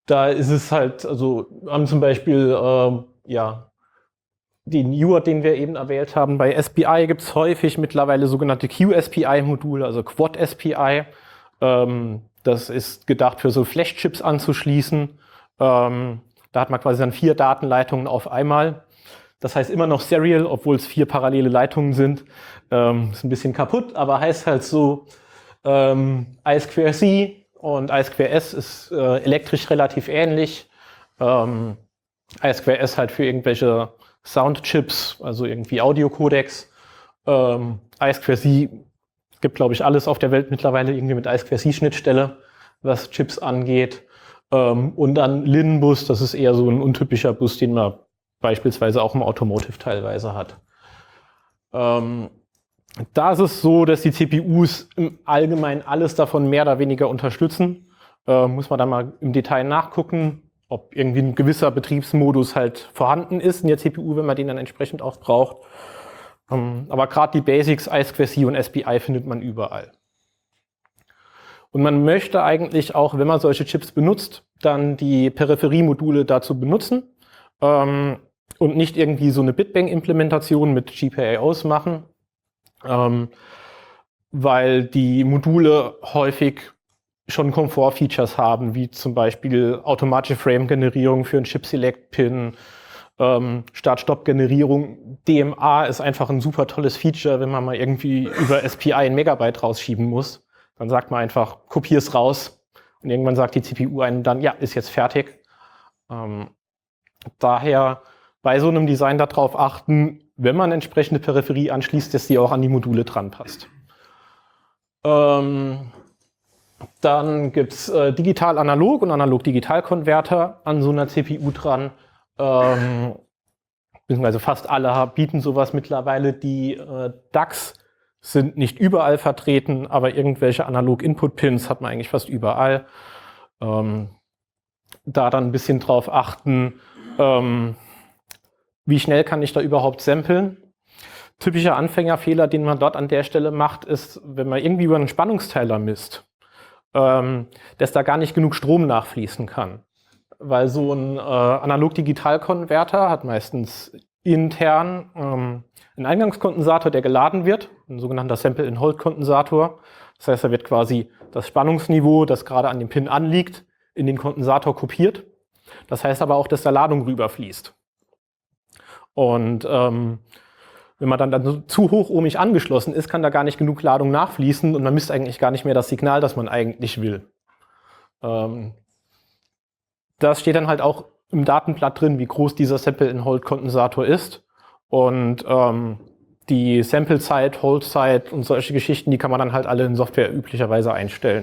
da ist es halt, also wir haben zum Beispiel, äh, ja, den U A R T, den wir eben erwähnt haben. Bei S P I gibt es häufig mittlerweile sogenannte Q S P I-Module, also Quad S P I. Ähm, das ist gedacht für so Flash-Chips anzuschließen. Ähm, da hat man quasi dann vier Datenleitungen auf einmal. Das heißt immer noch Serial, obwohl es vier parallele Leitungen sind. Ähm, ist ein bisschen kaputt, aber heißt halt so ähm, I zwei C und I zwei S ist äh, elektrisch relativ ähnlich. Ähm, I zwei S halt für irgendwelche Soundchips, also irgendwie Audiocodecs. Ähm, I zwei C gibt, glaube ich, alles auf der Welt mittlerweile irgendwie mit I zwei C-Schnittstelle, was Chips angeht. Ähm, und dann Lin-Bus, das ist eher so ein untypischer Bus, den man beispielsweise auch im Automotive teilweise hat. Ähm, da ist es so, dass die C P Us im Allgemeinen alles davon mehr oder weniger unterstützen. Äh, muss man da mal im Detail nachgucken, ob irgendwie ein gewisser Betriebsmodus halt vorhanden ist in der C P U, wenn man den dann entsprechend auch braucht. Ähm, aber gerade die Basics, I zwei C und S P I findet man überall. Und man möchte eigentlich auch, wenn man solche Chips benutzt, dann die Peripheriemodule dazu benutzen ähm, und nicht irgendwie so eine Bitbang-Implementation mit G P I Os machen, ähm, weil die Module häufig schon Komfort-Features haben, wie zum Beispiel automatische Frame-Generierung für einen Chip-Select-Pin, ähm, Start-Stop-Generierung. D M A ist einfach ein super tolles Feature, wenn man mal irgendwie über S P I ein Megabyte rausschieben muss. Dann sagt man einfach, kopier's raus und irgendwann sagt die C P U einem dann, ja, ist jetzt fertig. Ähm, daher bei so einem Design darauf achten, wenn man entsprechende Peripherie anschließt, dass die auch an die Module dran passt. Ähm, Dann gibt es äh, Digital-Analog und Analog-Digital-Konverter an so einer C P U dran. Ähm, beziehungsweise fast alle bieten sowas mittlerweile. Die äh, D A Cs sind nicht überall vertreten, aber irgendwelche Analog-Input-Pins hat man eigentlich fast überall. Ähm, da dann ein bisschen drauf achten, ähm, wie schnell kann ich da überhaupt samplen. Typischer Anfängerfehler, den man dort an der Stelle macht, ist, wenn man irgendwie über einen Spannungsteiler misst, Ähm, dass da gar nicht genug Strom nachfließen kann. Weil so ein äh, Analog-Digital-Konverter hat meistens intern ähm, einen Eingangskondensator, der geladen wird, ein sogenannter Sample-and-Hold-Kondensator. Das heißt, da wird quasi das Spannungsniveau, das gerade an dem Pin anliegt, in den Kondensator kopiert. Das heißt aber auch, dass da Ladung rüberfließt. Und ähm, wenn man dann, dann zu hochohmig angeschlossen ist, kann da gar nicht genug Ladung nachfließen und man misst eigentlich gar nicht mehr das Signal, das man eigentlich will. Ähm, das steht dann halt auch im Datenblatt drin, wie groß dieser Sample-and-Hold-Kondensator ist. Und ähm, die Sample-Zeit, Hold-Zeit und solche Geschichten, die kann man dann halt alle in Software üblicherweise einstellen.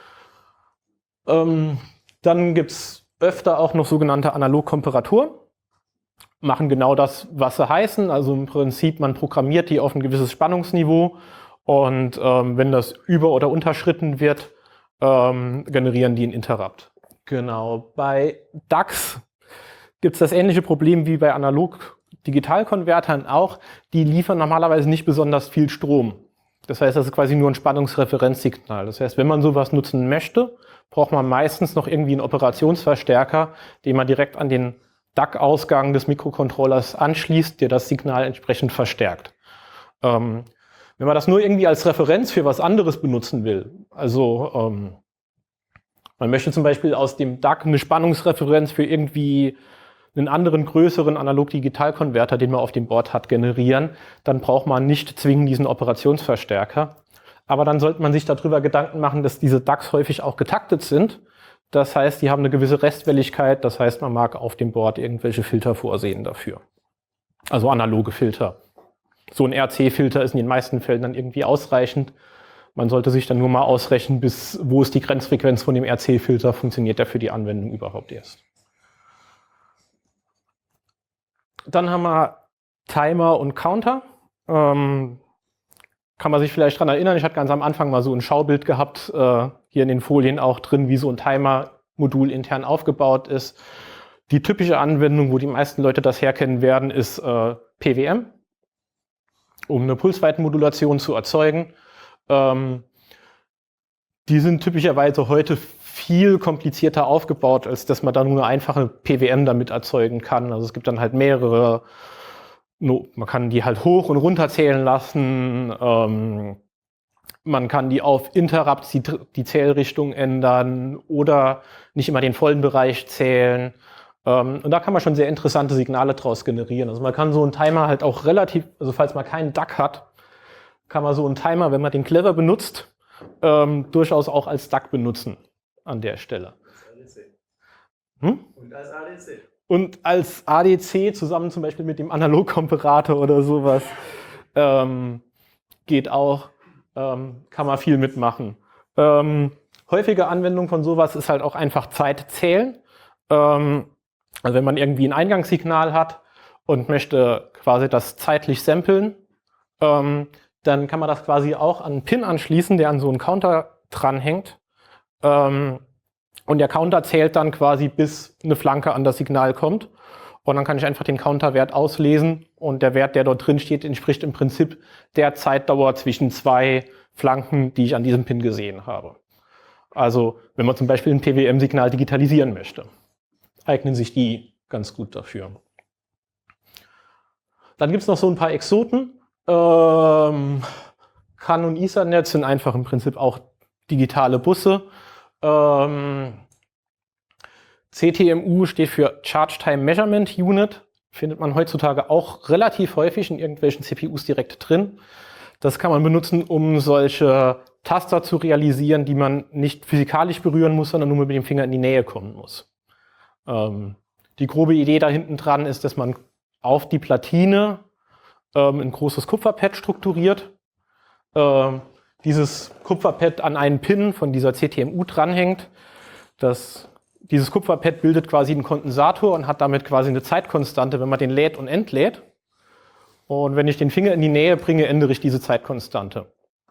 Ähm, dann gibt es öfter auch noch sogenannte Analog-Komparatoren. Machen genau das, was sie heißen. Also im Prinzip, man programmiert die auf ein gewisses Spannungsniveau und ähm, wenn das über- oder unterschritten wird, ähm, generieren die einen Interrupt. Genau. Bei D A Cs gibt es das ähnliche Problem wie bei Analog-Digital-Konvertern auch. Die liefern normalerweise nicht besonders viel Strom. Das heißt, das ist quasi nur ein Spannungsreferenzsignal. Das heißt, wenn man sowas nutzen möchte, braucht man meistens noch irgendwie einen Operationsverstärker, den man direkt an den D A C-Ausgang des Mikrocontrollers anschließt, der das Signal entsprechend verstärkt. Ähm, wenn man das nur irgendwie als Referenz für was anderes benutzen will, also ähm, man möchte zum Beispiel aus dem D A C eine Spannungsreferenz für irgendwie einen anderen, größeren Analog-Digital-Konverter, den man auf dem Board hat, generieren, dann braucht man nicht zwingend diesen Operationsverstärker. Aber dann sollte man sich darüber Gedanken machen, dass diese D A Cs häufig auch getaktet sind. Das heißt, die haben eine gewisse Restwelligkeit. Das heißt, man mag auf dem Board irgendwelche Filter vorsehen dafür. Also analoge Filter. So ein R C-Filter ist in den meisten Fällen dann irgendwie ausreichend. Man sollte sich dann nur mal ausrechnen, bis wo ist die Grenzfrequenz von dem R C-Filter, funktioniert der für die Anwendung überhaupt erst. Dann haben wir Timer und Counter. Ähm, kann man sich vielleicht daran erinnern, ich hatte ganz am Anfang mal so ein Schaubild gehabt, äh, hier in den Folien auch drin, wie so ein Timer-Modul intern aufgebaut ist. Die typische Anwendung, wo die meisten Leute das herkennen werden, ist äh, P W M, um eine Pulsweitenmodulation zu erzeugen. Ähm, die sind typischerweise heute viel komplizierter aufgebaut, als dass man da nur eine einfache P W M damit erzeugen kann. Also es gibt dann halt mehrere, no, man kann die halt hoch und runter zählen lassen, ähm, man kann die auf Interrupts die, die Zählrichtung ändern oder nicht immer den vollen Bereich zählen. Ähm, und da kann man schon sehr interessante Signale draus generieren. Also man kann so einen Timer halt auch relativ, also falls man keinen D A C hat, kann man so einen Timer, wenn man den clever benutzt, ähm, durchaus auch als D A C benutzen an der Stelle. Als A D C. Hm? Und als A D C. Und als A D C zusammen zum Beispiel mit dem Analogkomparator oder sowas ähm, geht auch, ähm, kann man viel mitmachen. Ähm, häufige Anwendung von sowas ist halt auch einfach Zeit zählen. Ähm, also wenn man irgendwie ein Eingangssignal hat und möchte quasi das zeitlich samplen, ähm, dann kann man das quasi auch an einen Pin anschließen, der an so einen Counter dranhängt. Ähm, und der Counter zählt dann quasi, bis eine Flanke an das Signal kommt. Und dann kann ich einfach den Counterwert auslesen. Und der Wert, der dort drin steht, entspricht im Prinzip der Zeitdauer zwischen zwei Flanken, die ich an diesem Pin gesehen habe. Also wenn man zum Beispiel ein P W M-Signal digitalisieren möchte, eignen sich die ganz gut dafür. Dann gibt es noch so ein paar Exoten. Ähm, C A N und Ethernet sind einfach im Prinzip auch digitale Busse. Ähm, C T M U steht für Charge Time Measurement Unit. Findet man heutzutage auch relativ häufig in irgendwelchen C P Us direkt drin. Das kann man benutzen, um solche Taster zu realisieren, die man nicht physikalisch berühren muss, sondern nur mit dem Finger in die Nähe kommen muss. Ähm, die grobe Idee da hinten dran ist, dass man auf die Platine ähm, ein großes Kupferpad strukturiert. Ähm, dieses Kupferpad an einen Pin von dieser C T M U dranhängt. Das, dieses Kupferpad bildet quasi einen Kondensator und hat damit quasi eine Zeitkonstante, wenn man den lädt und entlädt. Und wenn ich den Finger in die Nähe bringe, ändere ich diese Zeitkonstante.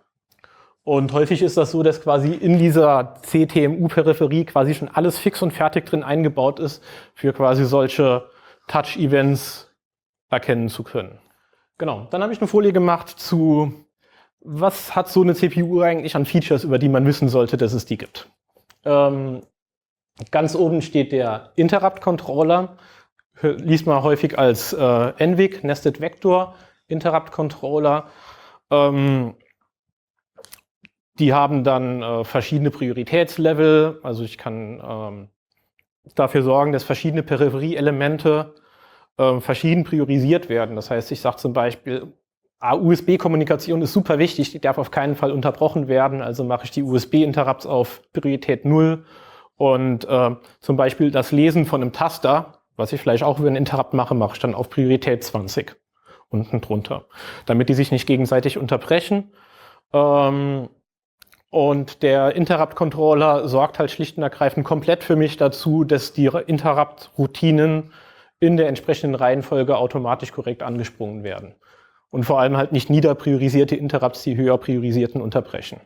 Und häufig ist das so, dass quasi in dieser C T M U-Peripherie quasi schon alles fix und fertig drin eingebaut ist, für quasi solche Touch-Events erkennen zu können. Genau, dann habe ich eine Folie gemacht zu, was hat so eine C P U eigentlich an Features, über die man wissen sollte, dass es die gibt. Ähm, ganz oben steht der Interrupt-Controller, liest man häufig als äh, N V I C, Nested Vector Interrupt-Controller. Ähm, die haben dann äh, verschiedene Prioritätslevel, also ich kann ähm, dafür sorgen, dass verschiedene Peripherieelemente äh, verschieden priorisiert werden. Das heißt, ich sage zum Beispiel, U S B-Kommunikation ist super wichtig, die darf auf keinen Fall unterbrochen werden, also mache ich die U S B-Interrupts auf Priorität null und äh, zum Beispiel das Lesen von einem Taster, was ich vielleicht auch über einen Interrupt mache, mache ich dann auf Priorität zwanzig unten drunter, damit die sich nicht gegenseitig unterbrechen. Ähm, und der Interrupt-Controller sorgt halt schlicht und ergreifend komplett für mich dazu, dass die Interrupt-Routinen in der entsprechenden Reihenfolge automatisch korrekt angesprungen werden. Und vor allem halt nicht niederpriorisierte Interrupts, die höher priorisierten unterbrechen.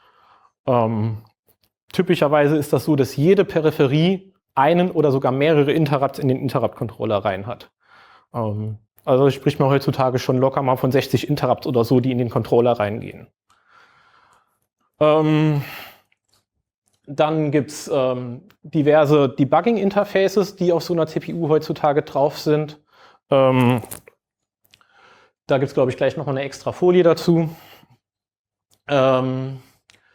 Ähm, typischerweise ist das so, dass jede Peripherie einen oder sogar mehrere Interrupts in den Interrupt-Controller rein hat. Ähm, also spricht man heutzutage schon locker mal von sechzig Interrupts oder so, die in den Controller reingehen. Ähm, dann gibt es ähm, diverse Debugging-Interfaces, die auf so einer C P U heutzutage drauf sind. Ähm, Da gibt es, glaube ich, gleich noch mal eine extra Folie dazu. Ähm,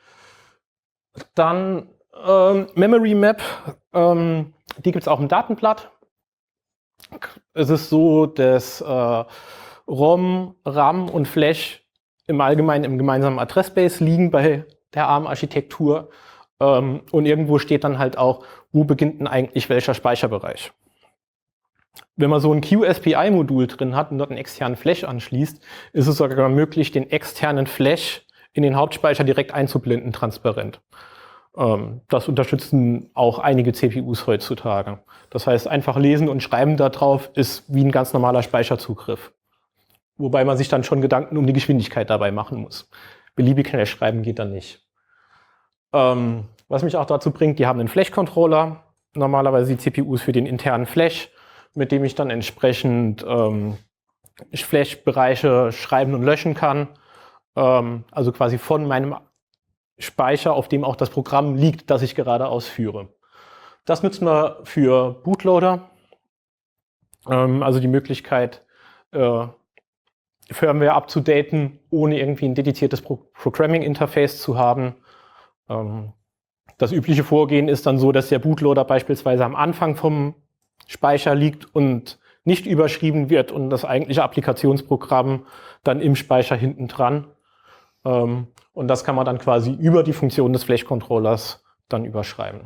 dann ähm, Memory Map, ähm, die gibt es auch im Datenblatt. Es ist so, dass äh, ROM, RAM und Flash im Allgemeinen im gemeinsamen Adressbase liegen bei der ARM-Architektur. Ähm, und irgendwo steht dann halt auch, wo beginnt denn eigentlich welcher Speicherbereich. Wenn man so ein Q S P I-Modul drin hat und dort einen externen Flash anschließt, ist es sogar möglich, den externen Flash in den Hauptspeicher direkt einzublenden, transparent. Ähm, das unterstützen auch einige C P Us heutzutage. Das heißt, einfach lesen und schreiben da drauf ist wie ein ganz normaler Speicherzugriff. Wobei man sich dann schon Gedanken um die Geschwindigkeit dabei machen muss. Beliebig schnell schreiben geht dann nicht. Ähm, was mich auch dazu bringt, die haben einen Flash-Controller, normalerweise die C P Us für den internen Flash, mit dem ich dann entsprechend ähm, Flash-Bereiche schreiben und löschen kann. Ähm, also quasi von meinem Speicher, auf dem auch das Programm liegt, das ich gerade ausführe. Das nutzen wir für Bootloader, ähm, also die Möglichkeit, äh, Firmware abzudaten, ohne irgendwie ein dediziertes Pro Programming-Interface zu haben. Ähm, das übliche Vorgehen ist dann so, dass der Bootloader beispielsweise am Anfang vom Speicher liegt und nicht überschrieben wird und das eigentliche Applikationsprogramm dann im Speicher hinten dran. Ähm, und das kann man dann quasi über die Funktion des Flash-Controllers dann überschreiben.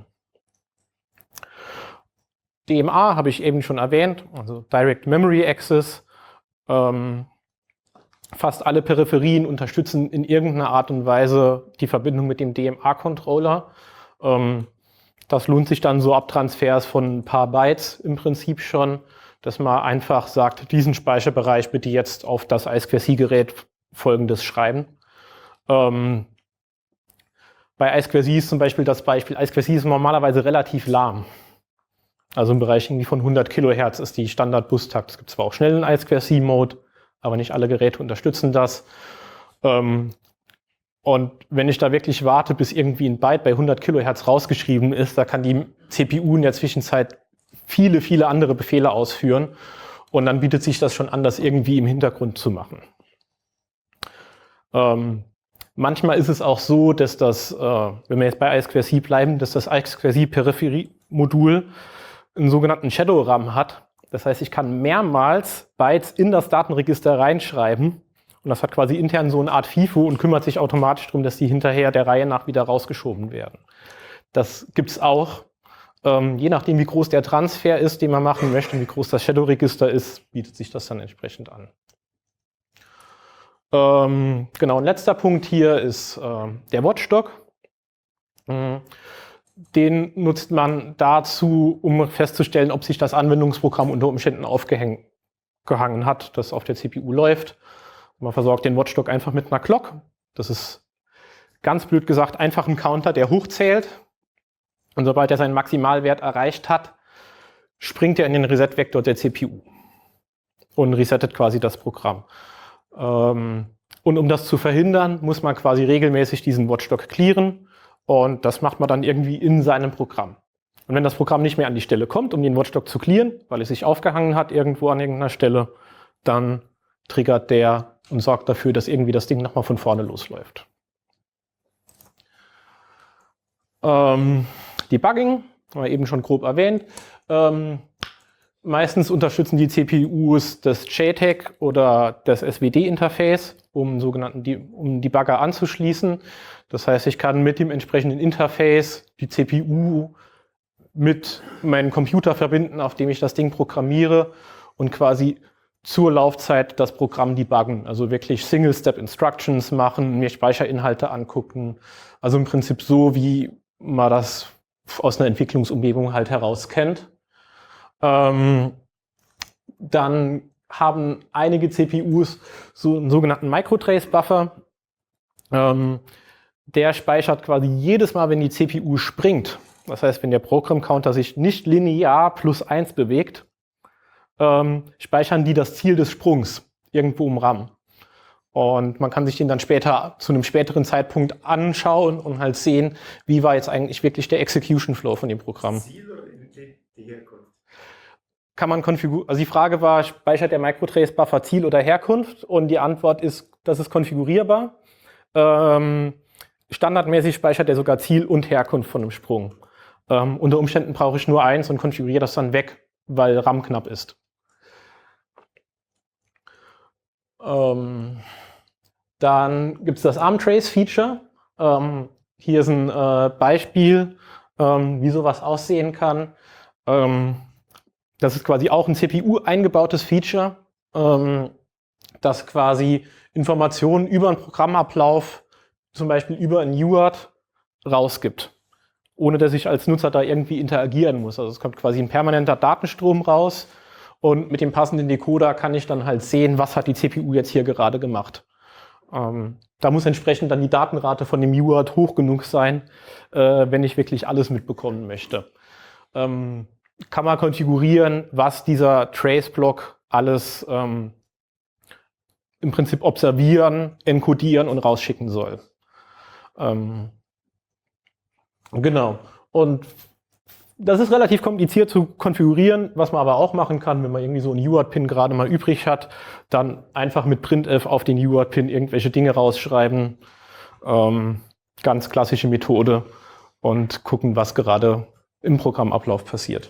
D M A habe ich eben schon erwähnt, also Direct Memory Access. Ähm, fast alle Peripherien unterstützen in irgendeiner Art und Weise die Verbindung mit dem D M A-Controller. Ähm, das lohnt sich dann so ab Transfers von ein paar Bytes im Prinzip schon, dass man einfach sagt, diesen Speicherbereich bitte jetzt auf das I zwei C-Gerät Folgendes schreiben. Ähm, bei I zwei C ist zum Beispiel das Beispiel, I zwei C ist normalerweise relativ lahm. Also im Bereich irgendwie von hundert Kilohertz ist die Standard-Bustakt. Es gibt zwar auch schnellen I zwei C-Mode, aber nicht alle Geräte unterstützen das. Ähm, und wenn ich da wirklich warte, bis irgendwie ein Byte bei hundert Kilohertz rausgeschrieben ist, da kann die C P U in der Zwischenzeit viele, viele andere Befehle ausführen. Und dann bietet sich das schon an, das irgendwie im Hintergrund zu machen. Ähm, manchmal ist es auch so, dass das, äh, wenn wir jetzt bei I zwei C bleiben, dass das I zwei C-Peripherie-Modul einen sogenannten Shadow RAM hat. Das heißt, ich kann mehrmals Bytes in das Datenregister reinschreiben und das hat quasi intern so eine Art FIFO und kümmert sich automatisch darum, dass die hinterher der Reihe nach wieder rausgeschoben werden. Das gibt es auch. Ähm, je nachdem, wie groß der Transfer ist, den man machen möchte und wie groß das Shadow-Register ist, bietet sich das dann entsprechend an. Ähm, genau, ein letzter Punkt hier ist äh, der Watchdog. Mhm. Den nutzt man dazu, um festzustellen, ob sich das Anwendungsprogramm unter Umständen aufgehangen hat, das auf der C P U läuft. Man versorgt den Watchdog einfach mit einer Clock. Das ist ganz blöd gesagt einfach ein Counter, der hochzählt. Und sobald er seinen Maximalwert erreicht hat, springt er in den Reset-Vektor der C P U und resettet quasi das Programm. Und um das zu verhindern, muss man quasi regelmäßig diesen Watchdog clearen. Und das macht man dann irgendwie in seinem Programm. Und wenn das Programm nicht mehr an die Stelle kommt, um den Watchdog zu clearen, weil es sich aufgehangen hat irgendwo an irgendeiner Stelle, dann triggert der und sorgt dafür, dass irgendwie das Ding nochmal von vorne losläuft. Ähm, Debugging, haben wir eben schon grob erwähnt. Ähm, meistens unterstützen die C P Us das J TAG oder das S W D-Interface, um sogenannten um Debugger anzuschließen. Das heißt, ich kann mit dem entsprechenden Interface die C P U mit meinem Computer verbinden, auf dem ich das Ding programmiere und quasi zur Laufzeit das Programm debuggen. Also wirklich Single-Step-Instructions machen, mir Speicherinhalte angucken. Also im Prinzip so, wie man das aus einer Entwicklungsumgebung halt heraus kennt. Ähm, dann haben einige C P Us so einen sogenannten Microtrace-Buffer. Ähm, der speichert quasi jedes Mal, wenn die C P U springt, das heißt, wenn der Programm-Counter sich nicht linear plus eins bewegt, ähm, speichern die das Ziel des Sprungs irgendwo im RAM. Und man kann sich den dann später zu einem späteren Zeitpunkt anschauen und halt sehen, wie war jetzt eigentlich wirklich der Execution-Flow von dem Programm. Ziel oder die Herkunft? Kann man konfigurieren. Also die Frage war, speichert der Microtrace-Buffer Ziel oder Herkunft? Und die Antwort ist, das ist konfigurierbar. Ähm, standardmäßig speichert er sogar Ziel und Herkunft von einem Sprung. Ähm, unter Umständen brauche ich nur eins und konfiguriere das dann weg, weil RAM knapp ist. Ähm, dann gibt es das ARM-Trace-Feature. Ähm, hier ist ein äh, Beispiel, ähm, wie sowas aussehen kann. Ähm, Das ist quasi auch ein C P U eingebautes Feature, ähm, das quasi Informationen über einen Programmablauf, zum Beispiel über ein U A R T, rausgibt, ohne dass ich als Nutzer da irgendwie interagieren muss. Also es kommt quasi ein permanenter Datenstrom raus und mit dem passenden Decoder kann ich dann halt sehen, was hat die C P U jetzt hier gerade gemacht. Ähm, da muss entsprechend dann die Datenrate von dem U A R T hoch genug sein, äh, wenn ich wirklich alles mitbekommen möchte. Ähm, kann man konfigurieren, was dieser Trace-Block alles ähm, im Prinzip observieren, encodieren und rausschicken soll. Ähm, Genau. Und das ist relativ kompliziert zu konfigurieren, was man aber auch machen kann, wenn man irgendwie so einen U A R T-Pin gerade mal übrig hat, dann einfach mit printf auf den U A R T-Pin irgendwelche Dinge rausschreiben. Ähm, ganz klassische Methode und gucken, was gerade im Programmablauf passiert.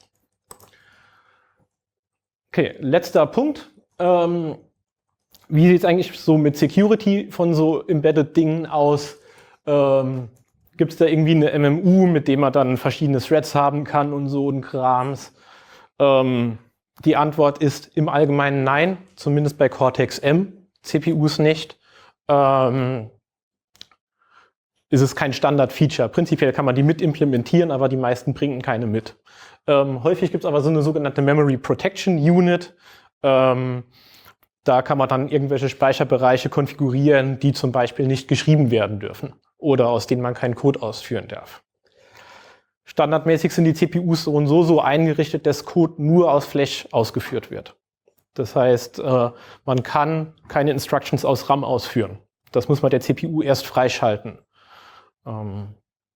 Okay, letzter Punkt. Ähm, wie sieht es eigentlich so mit Security von so Embedded-Dingen aus? Ähm, Gibt es da irgendwie eine M M U, mit dem man dann verschiedene Threads haben kann und so ein Krams? Ähm, die Antwort ist im Allgemeinen nein, zumindest bei Cortex-M, C P Us nicht. Ähm, ist es kein Standard-Feature. Prinzipiell kann man die mit implementieren, aber die meisten bringen keine mit. Ähm, häufig gibt es aber so eine sogenannte Memory Protection Unit. Ähm, da kann man dann irgendwelche Speicherbereiche konfigurieren, die zum Beispiel nicht geschrieben werden dürfen oder aus denen man keinen Code ausführen darf. Standardmäßig sind die C P Us so und so so eingerichtet, dass Code nur aus Flash ausgeführt wird. Das heißt, äh, man kann keine Instructions aus RAM ausführen. Das muss man der C P U erst freischalten. Ähm,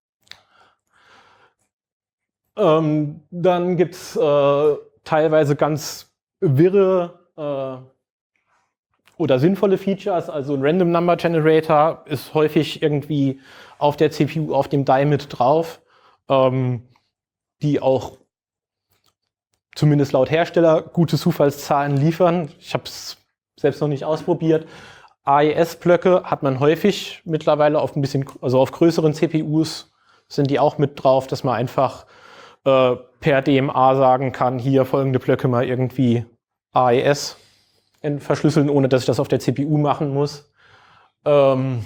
ähm, dann gibt es äh, teilweise ganz wirre äh, oder sinnvolle Features. Also ein Random Number Generator ist häufig irgendwie auf der C P U, auf dem D I mit drauf, ähm, die auch zumindest laut Hersteller gute Zufallszahlen liefern. Ich habe es selbst noch nicht ausprobiert. A E S-Blöcke hat man häufig mittlerweile auf ein bisschen, also auf größeren C P Us sind die auch mit drauf, dass man einfach äh, per D M A sagen kann, hier folgende Blöcke mal irgendwie A E S verschlüsseln, ohne dass ich das auf der C P U machen muss. Ähm,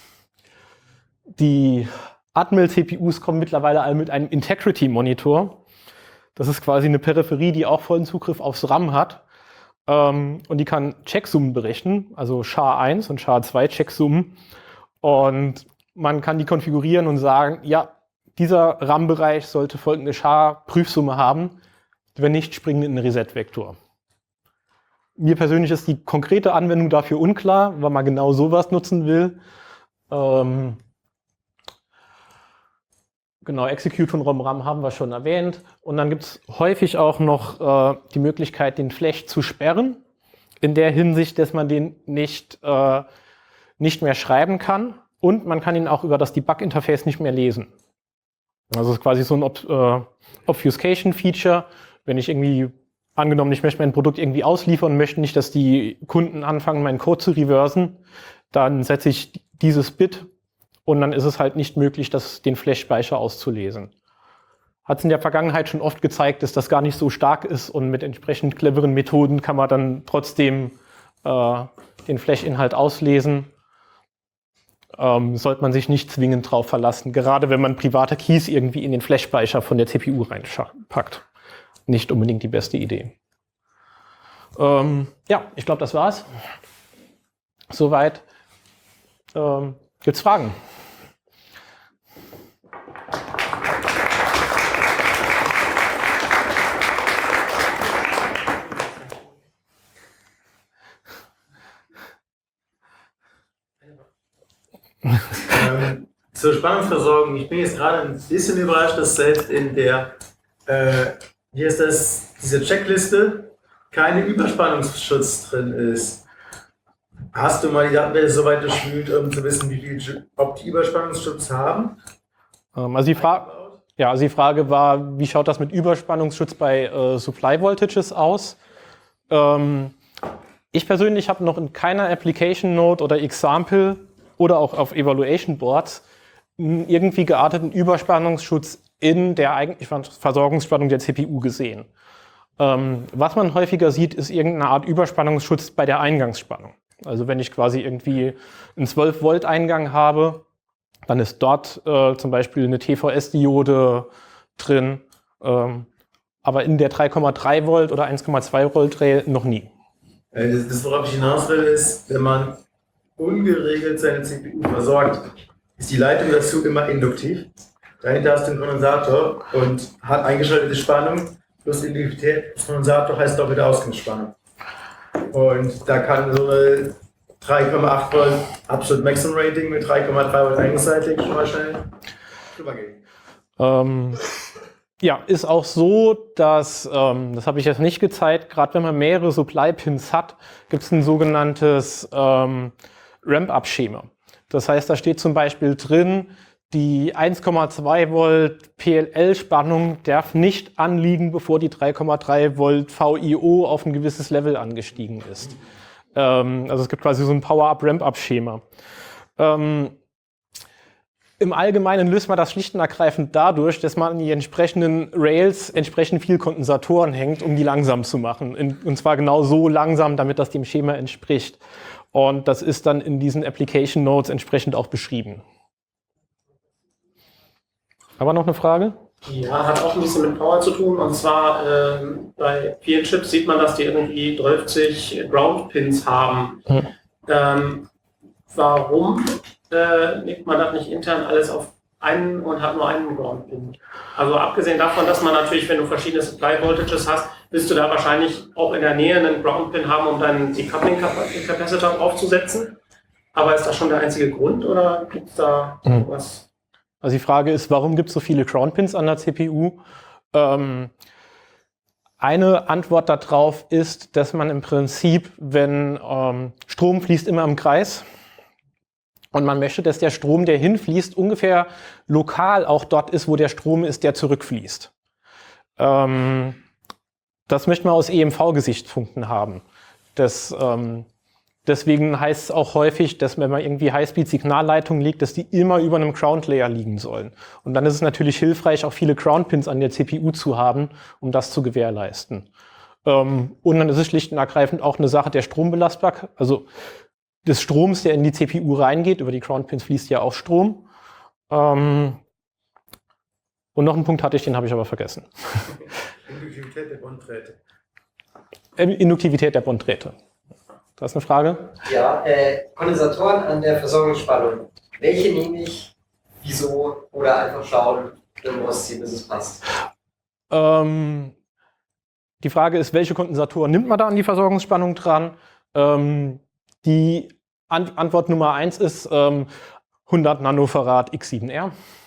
die Atmel-C P Us kommen mittlerweile alle mit einem Integrity-Monitor. Das ist quasi eine Peripherie, die auch vollen Zugriff aufs RAM hat. Ähm, und die kann Checksummen berechnen, also S H A eins und S H A zwei Checksummen. Und man kann die konfigurieren und sagen, ja, dieser RAM-Bereich sollte folgende S H A-Prüfsumme haben. Wenn nicht, springen in den Reset-Vektor. Mir persönlich ist die konkrete Anwendung dafür unklar, weil man genau sowas nutzen will. Ähm, genau, Execute von ROM-RAM haben wir schon erwähnt. Und dann gibt es häufig auch noch äh, die Möglichkeit, den Flash zu sperren. In der Hinsicht, dass man den nicht, äh, nicht mehr schreiben kann. Und man kann ihn auch über das Debug-Interface nicht mehr lesen. Also es ist quasi so ein Ob äh, Obfuscation-Feature. Wenn ich irgendwie, angenommen, ich möchte mein Produkt irgendwie ausliefern und möchte nicht, dass die Kunden anfangen, meinen Code zu reversen, dann setze ich dieses Bit und dann ist es halt nicht möglich, das, den Flash-Speicher auszulesen. Hat es in der Vergangenheit schon oft gezeigt, dass das gar nicht so stark ist und mit entsprechend cleveren Methoden kann man dann trotzdem äh, den Flash-Inhalt auslesen. Ähm, sollte man sich nicht zwingend drauf verlassen, gerade wenn man private Keys irgendwie in den Flash-Speicher von der C P U reinpackt. Nicht unbedingt die beste Idee. Ähm, ja, ich glaube, das war's. Soweit. Ähm, gibt's Fragen? ähm, zur Spannungsversorgung. Ich bin jetzt gerade ein bisschen überrascht, dass selbst in der, äh, hier ist das, diese Checkliste, keine Überspannungsschutz drin ist. Hast du mal die Datenbank so weit durchwühlt, um zu wissen, wie viel, ob die Überspannungsschutz haben? Ähm, also die Frage, ja, also die Frage war, wie schaut das mit Überspannungsschutz bei äh, Supply Voltages aus? Ähm, ich persönlich habe noch in keiner Application Note oder Example oder auch auf Evaluation Boards einen irgendwie gearteten Überspannungsschutz in der eigentlichen Versorgungsspannung der C P U gesehen. Ähm, was man häufiger sieht, ist irgendeine Art Überspannungsschutz bei der Eingangsspannung. Also wenn ich quasi irgendwie einen zwölf Volt Eingang habe, dann ist dort äh, zum Beispiel eine T V S-Diode drin, ähm, aber in der drei Komma drei Volt oder eins Komma zwei Volt Rail noch nie. Das, das, worauf ich hinaus will, ist, wenn man ungeregelt seine C P U versorgt, ist die Leitung dazu immer induktiv. Dahinter hast du einen Kondensator und hat eingeschaltete Spannung plus Induktivität. Das Kondensator heißt doppelte Ausgangsspannung. Und da kann so eine drei Komma acht Volt Absolute Maximum Rating mit drei Komma drei Volt eingangsseitig schon mal schnell drüber gehen. Ähm, ja, ist auch so, dass, ähm, das habe ich jetzt nicht gezeigt, gerade wenn man mehrere Supply-Pins hat, gibt es ein sogenanntes ähm, Ramp-Up-Schema. Das heißt, da steht zum Beispiel drin, die eins Komma zwei Volt P L L-Spannung darf nicht anliegen, bevor die drei Komma drei Volt V I O auf ein gewisses Level angestiegen ist. Ähm, also es gibt quasi so ein Power-Up-Ramp-Up-Schema. Ähm, Im Allgemeinen löst man das schlicht und ergreifend dadurch, dass man an die entsprechenden Rails entsprechend viel Kondensatoren hängt, um die langsam zu machen. In, und zwar genau so langsam, damit das dem Schema entspricht. Und das ist dann in diesen Application Notes entsprechend auch beschrieben. Aber noch eine Frage? Ja, hat auch ein bisschen mit Power zu tun. Und zwar ähm, bei vielen Chips sieht man, dass die irgendwie dreißig Ground-Pins haben. Hm. Ähm, warum äh, legt man das nicht intern alles auf einen und hat nur einen Ground-Pin? Also abgesehen davon, dass man natürlich, wenn du verschiedene Supply-Voltages hast, willst du da wahrscheinlich auch in der Nähe einen Ground-Pin haben, um dann die Coupling-Capacitor aufzusetzen. Aber ist das schon der einzige Grund oder gibt es da hm. was? Also die Frage ist, warum gibt es so viele Ground-Pins an der C P U? Ähm, eine Antwort darauf ist, dass man im Prinzip, wenn ähm, Strom fließt immer im Kreis und man möchte, dass der Strom, der hinfließt, ungefähr lokal auch dort ist, wo der Strom ist, der zurückfließt. Ähm, das möchte man aus E M V-Gesichtspunkten haben. Das, ähm, Deswegen heißt es auch häufig, dass wenn man irgendwie Highspeed-Signalleitungen legt, dass die immer über einem Ground-Layer liegen sollen. Und dann ist es natürlich hilfreich, auch viele Ground-Pins an der C P U zu haben, um das zu gewährleisten. Ähm, und dann ist es schlicht und ergreifend auch eine Sache der Strombelastbarkeit, also des Stroms, der in die C P U reingeht. Über die Ground-Pins fließt ja auch Strom. Ähm, und noch einen Punkt hatte ich, den habe ich aber vergessen. Induktivität der Bonddrähte. Induktivität der Bonddrähte. Das ist eine Frage? Ja, äh, Kondensatoren an der Versorgungsspannung. Welche nehme ich, wieso oder einfach schauen, im Ostsee, bis es passt? Ähm, die Frage ist, welche Kondensatoren nimmt man da an die Versorgungsspannung dran? Ähm, die An- Antwort Nummer eins ist ähm, hundert Nanofarad X sieben R.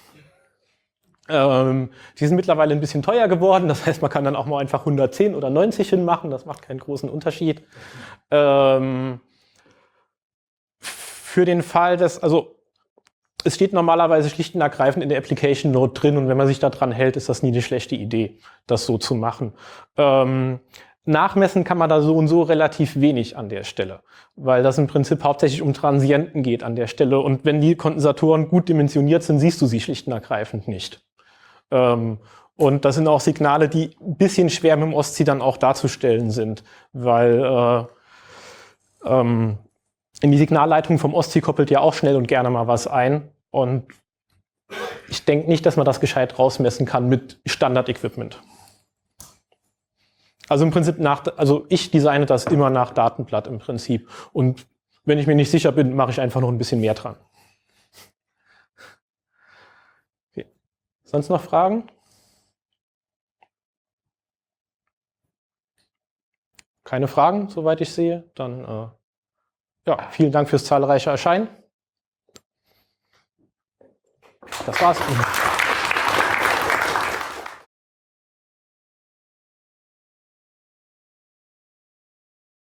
Ähm, die sind mittlerweile ein bisschen teuer geworden, das heißt, man kann dann auch mal einfach hundertzehn oder neunzig hinmachen, das macht keinen großen Unterschied. Ähm, für den Fall, dass, also es steht normalerweise schlicht und ergreifend in der Application Note drin und wenn man sich daran hält, ist das nie eine schlechte Idee, das so zu machen. Ähm, nachmessen kann man da so und so relativ wenig an der Stelle, weil das im Prinzip hauptsächlich um Transienten geht an der Stelle und wenn die Kondensatoren gut dimensioniert sind, siehst du sie schlicht und ergreifend nicht. Ähm, und das sind auch Signale, die ein bisschen schwer mit dem Ostsee dann auch darzustellen sind, weil äh, ähm, in die Signalleitung vom Ostsee koppelt ja auch schnell und gerne mal was ein. Und ich denke nicht, dass man das gescheit rausmessen kann mit Standard-Equipment. Also im Prinzip nach, also ich designe das immer nach Datenblatt im Prinzip. Und wenn ich mir nicht sicher bin, mache ich einfach noch ein bisschen mehr dran. Okay. Sonst noch Fragen? Keine Fragen, soweit ich sehe. Dann äh, ja, vielen Dank fürs zahlreiche Erscheinen. Das war's.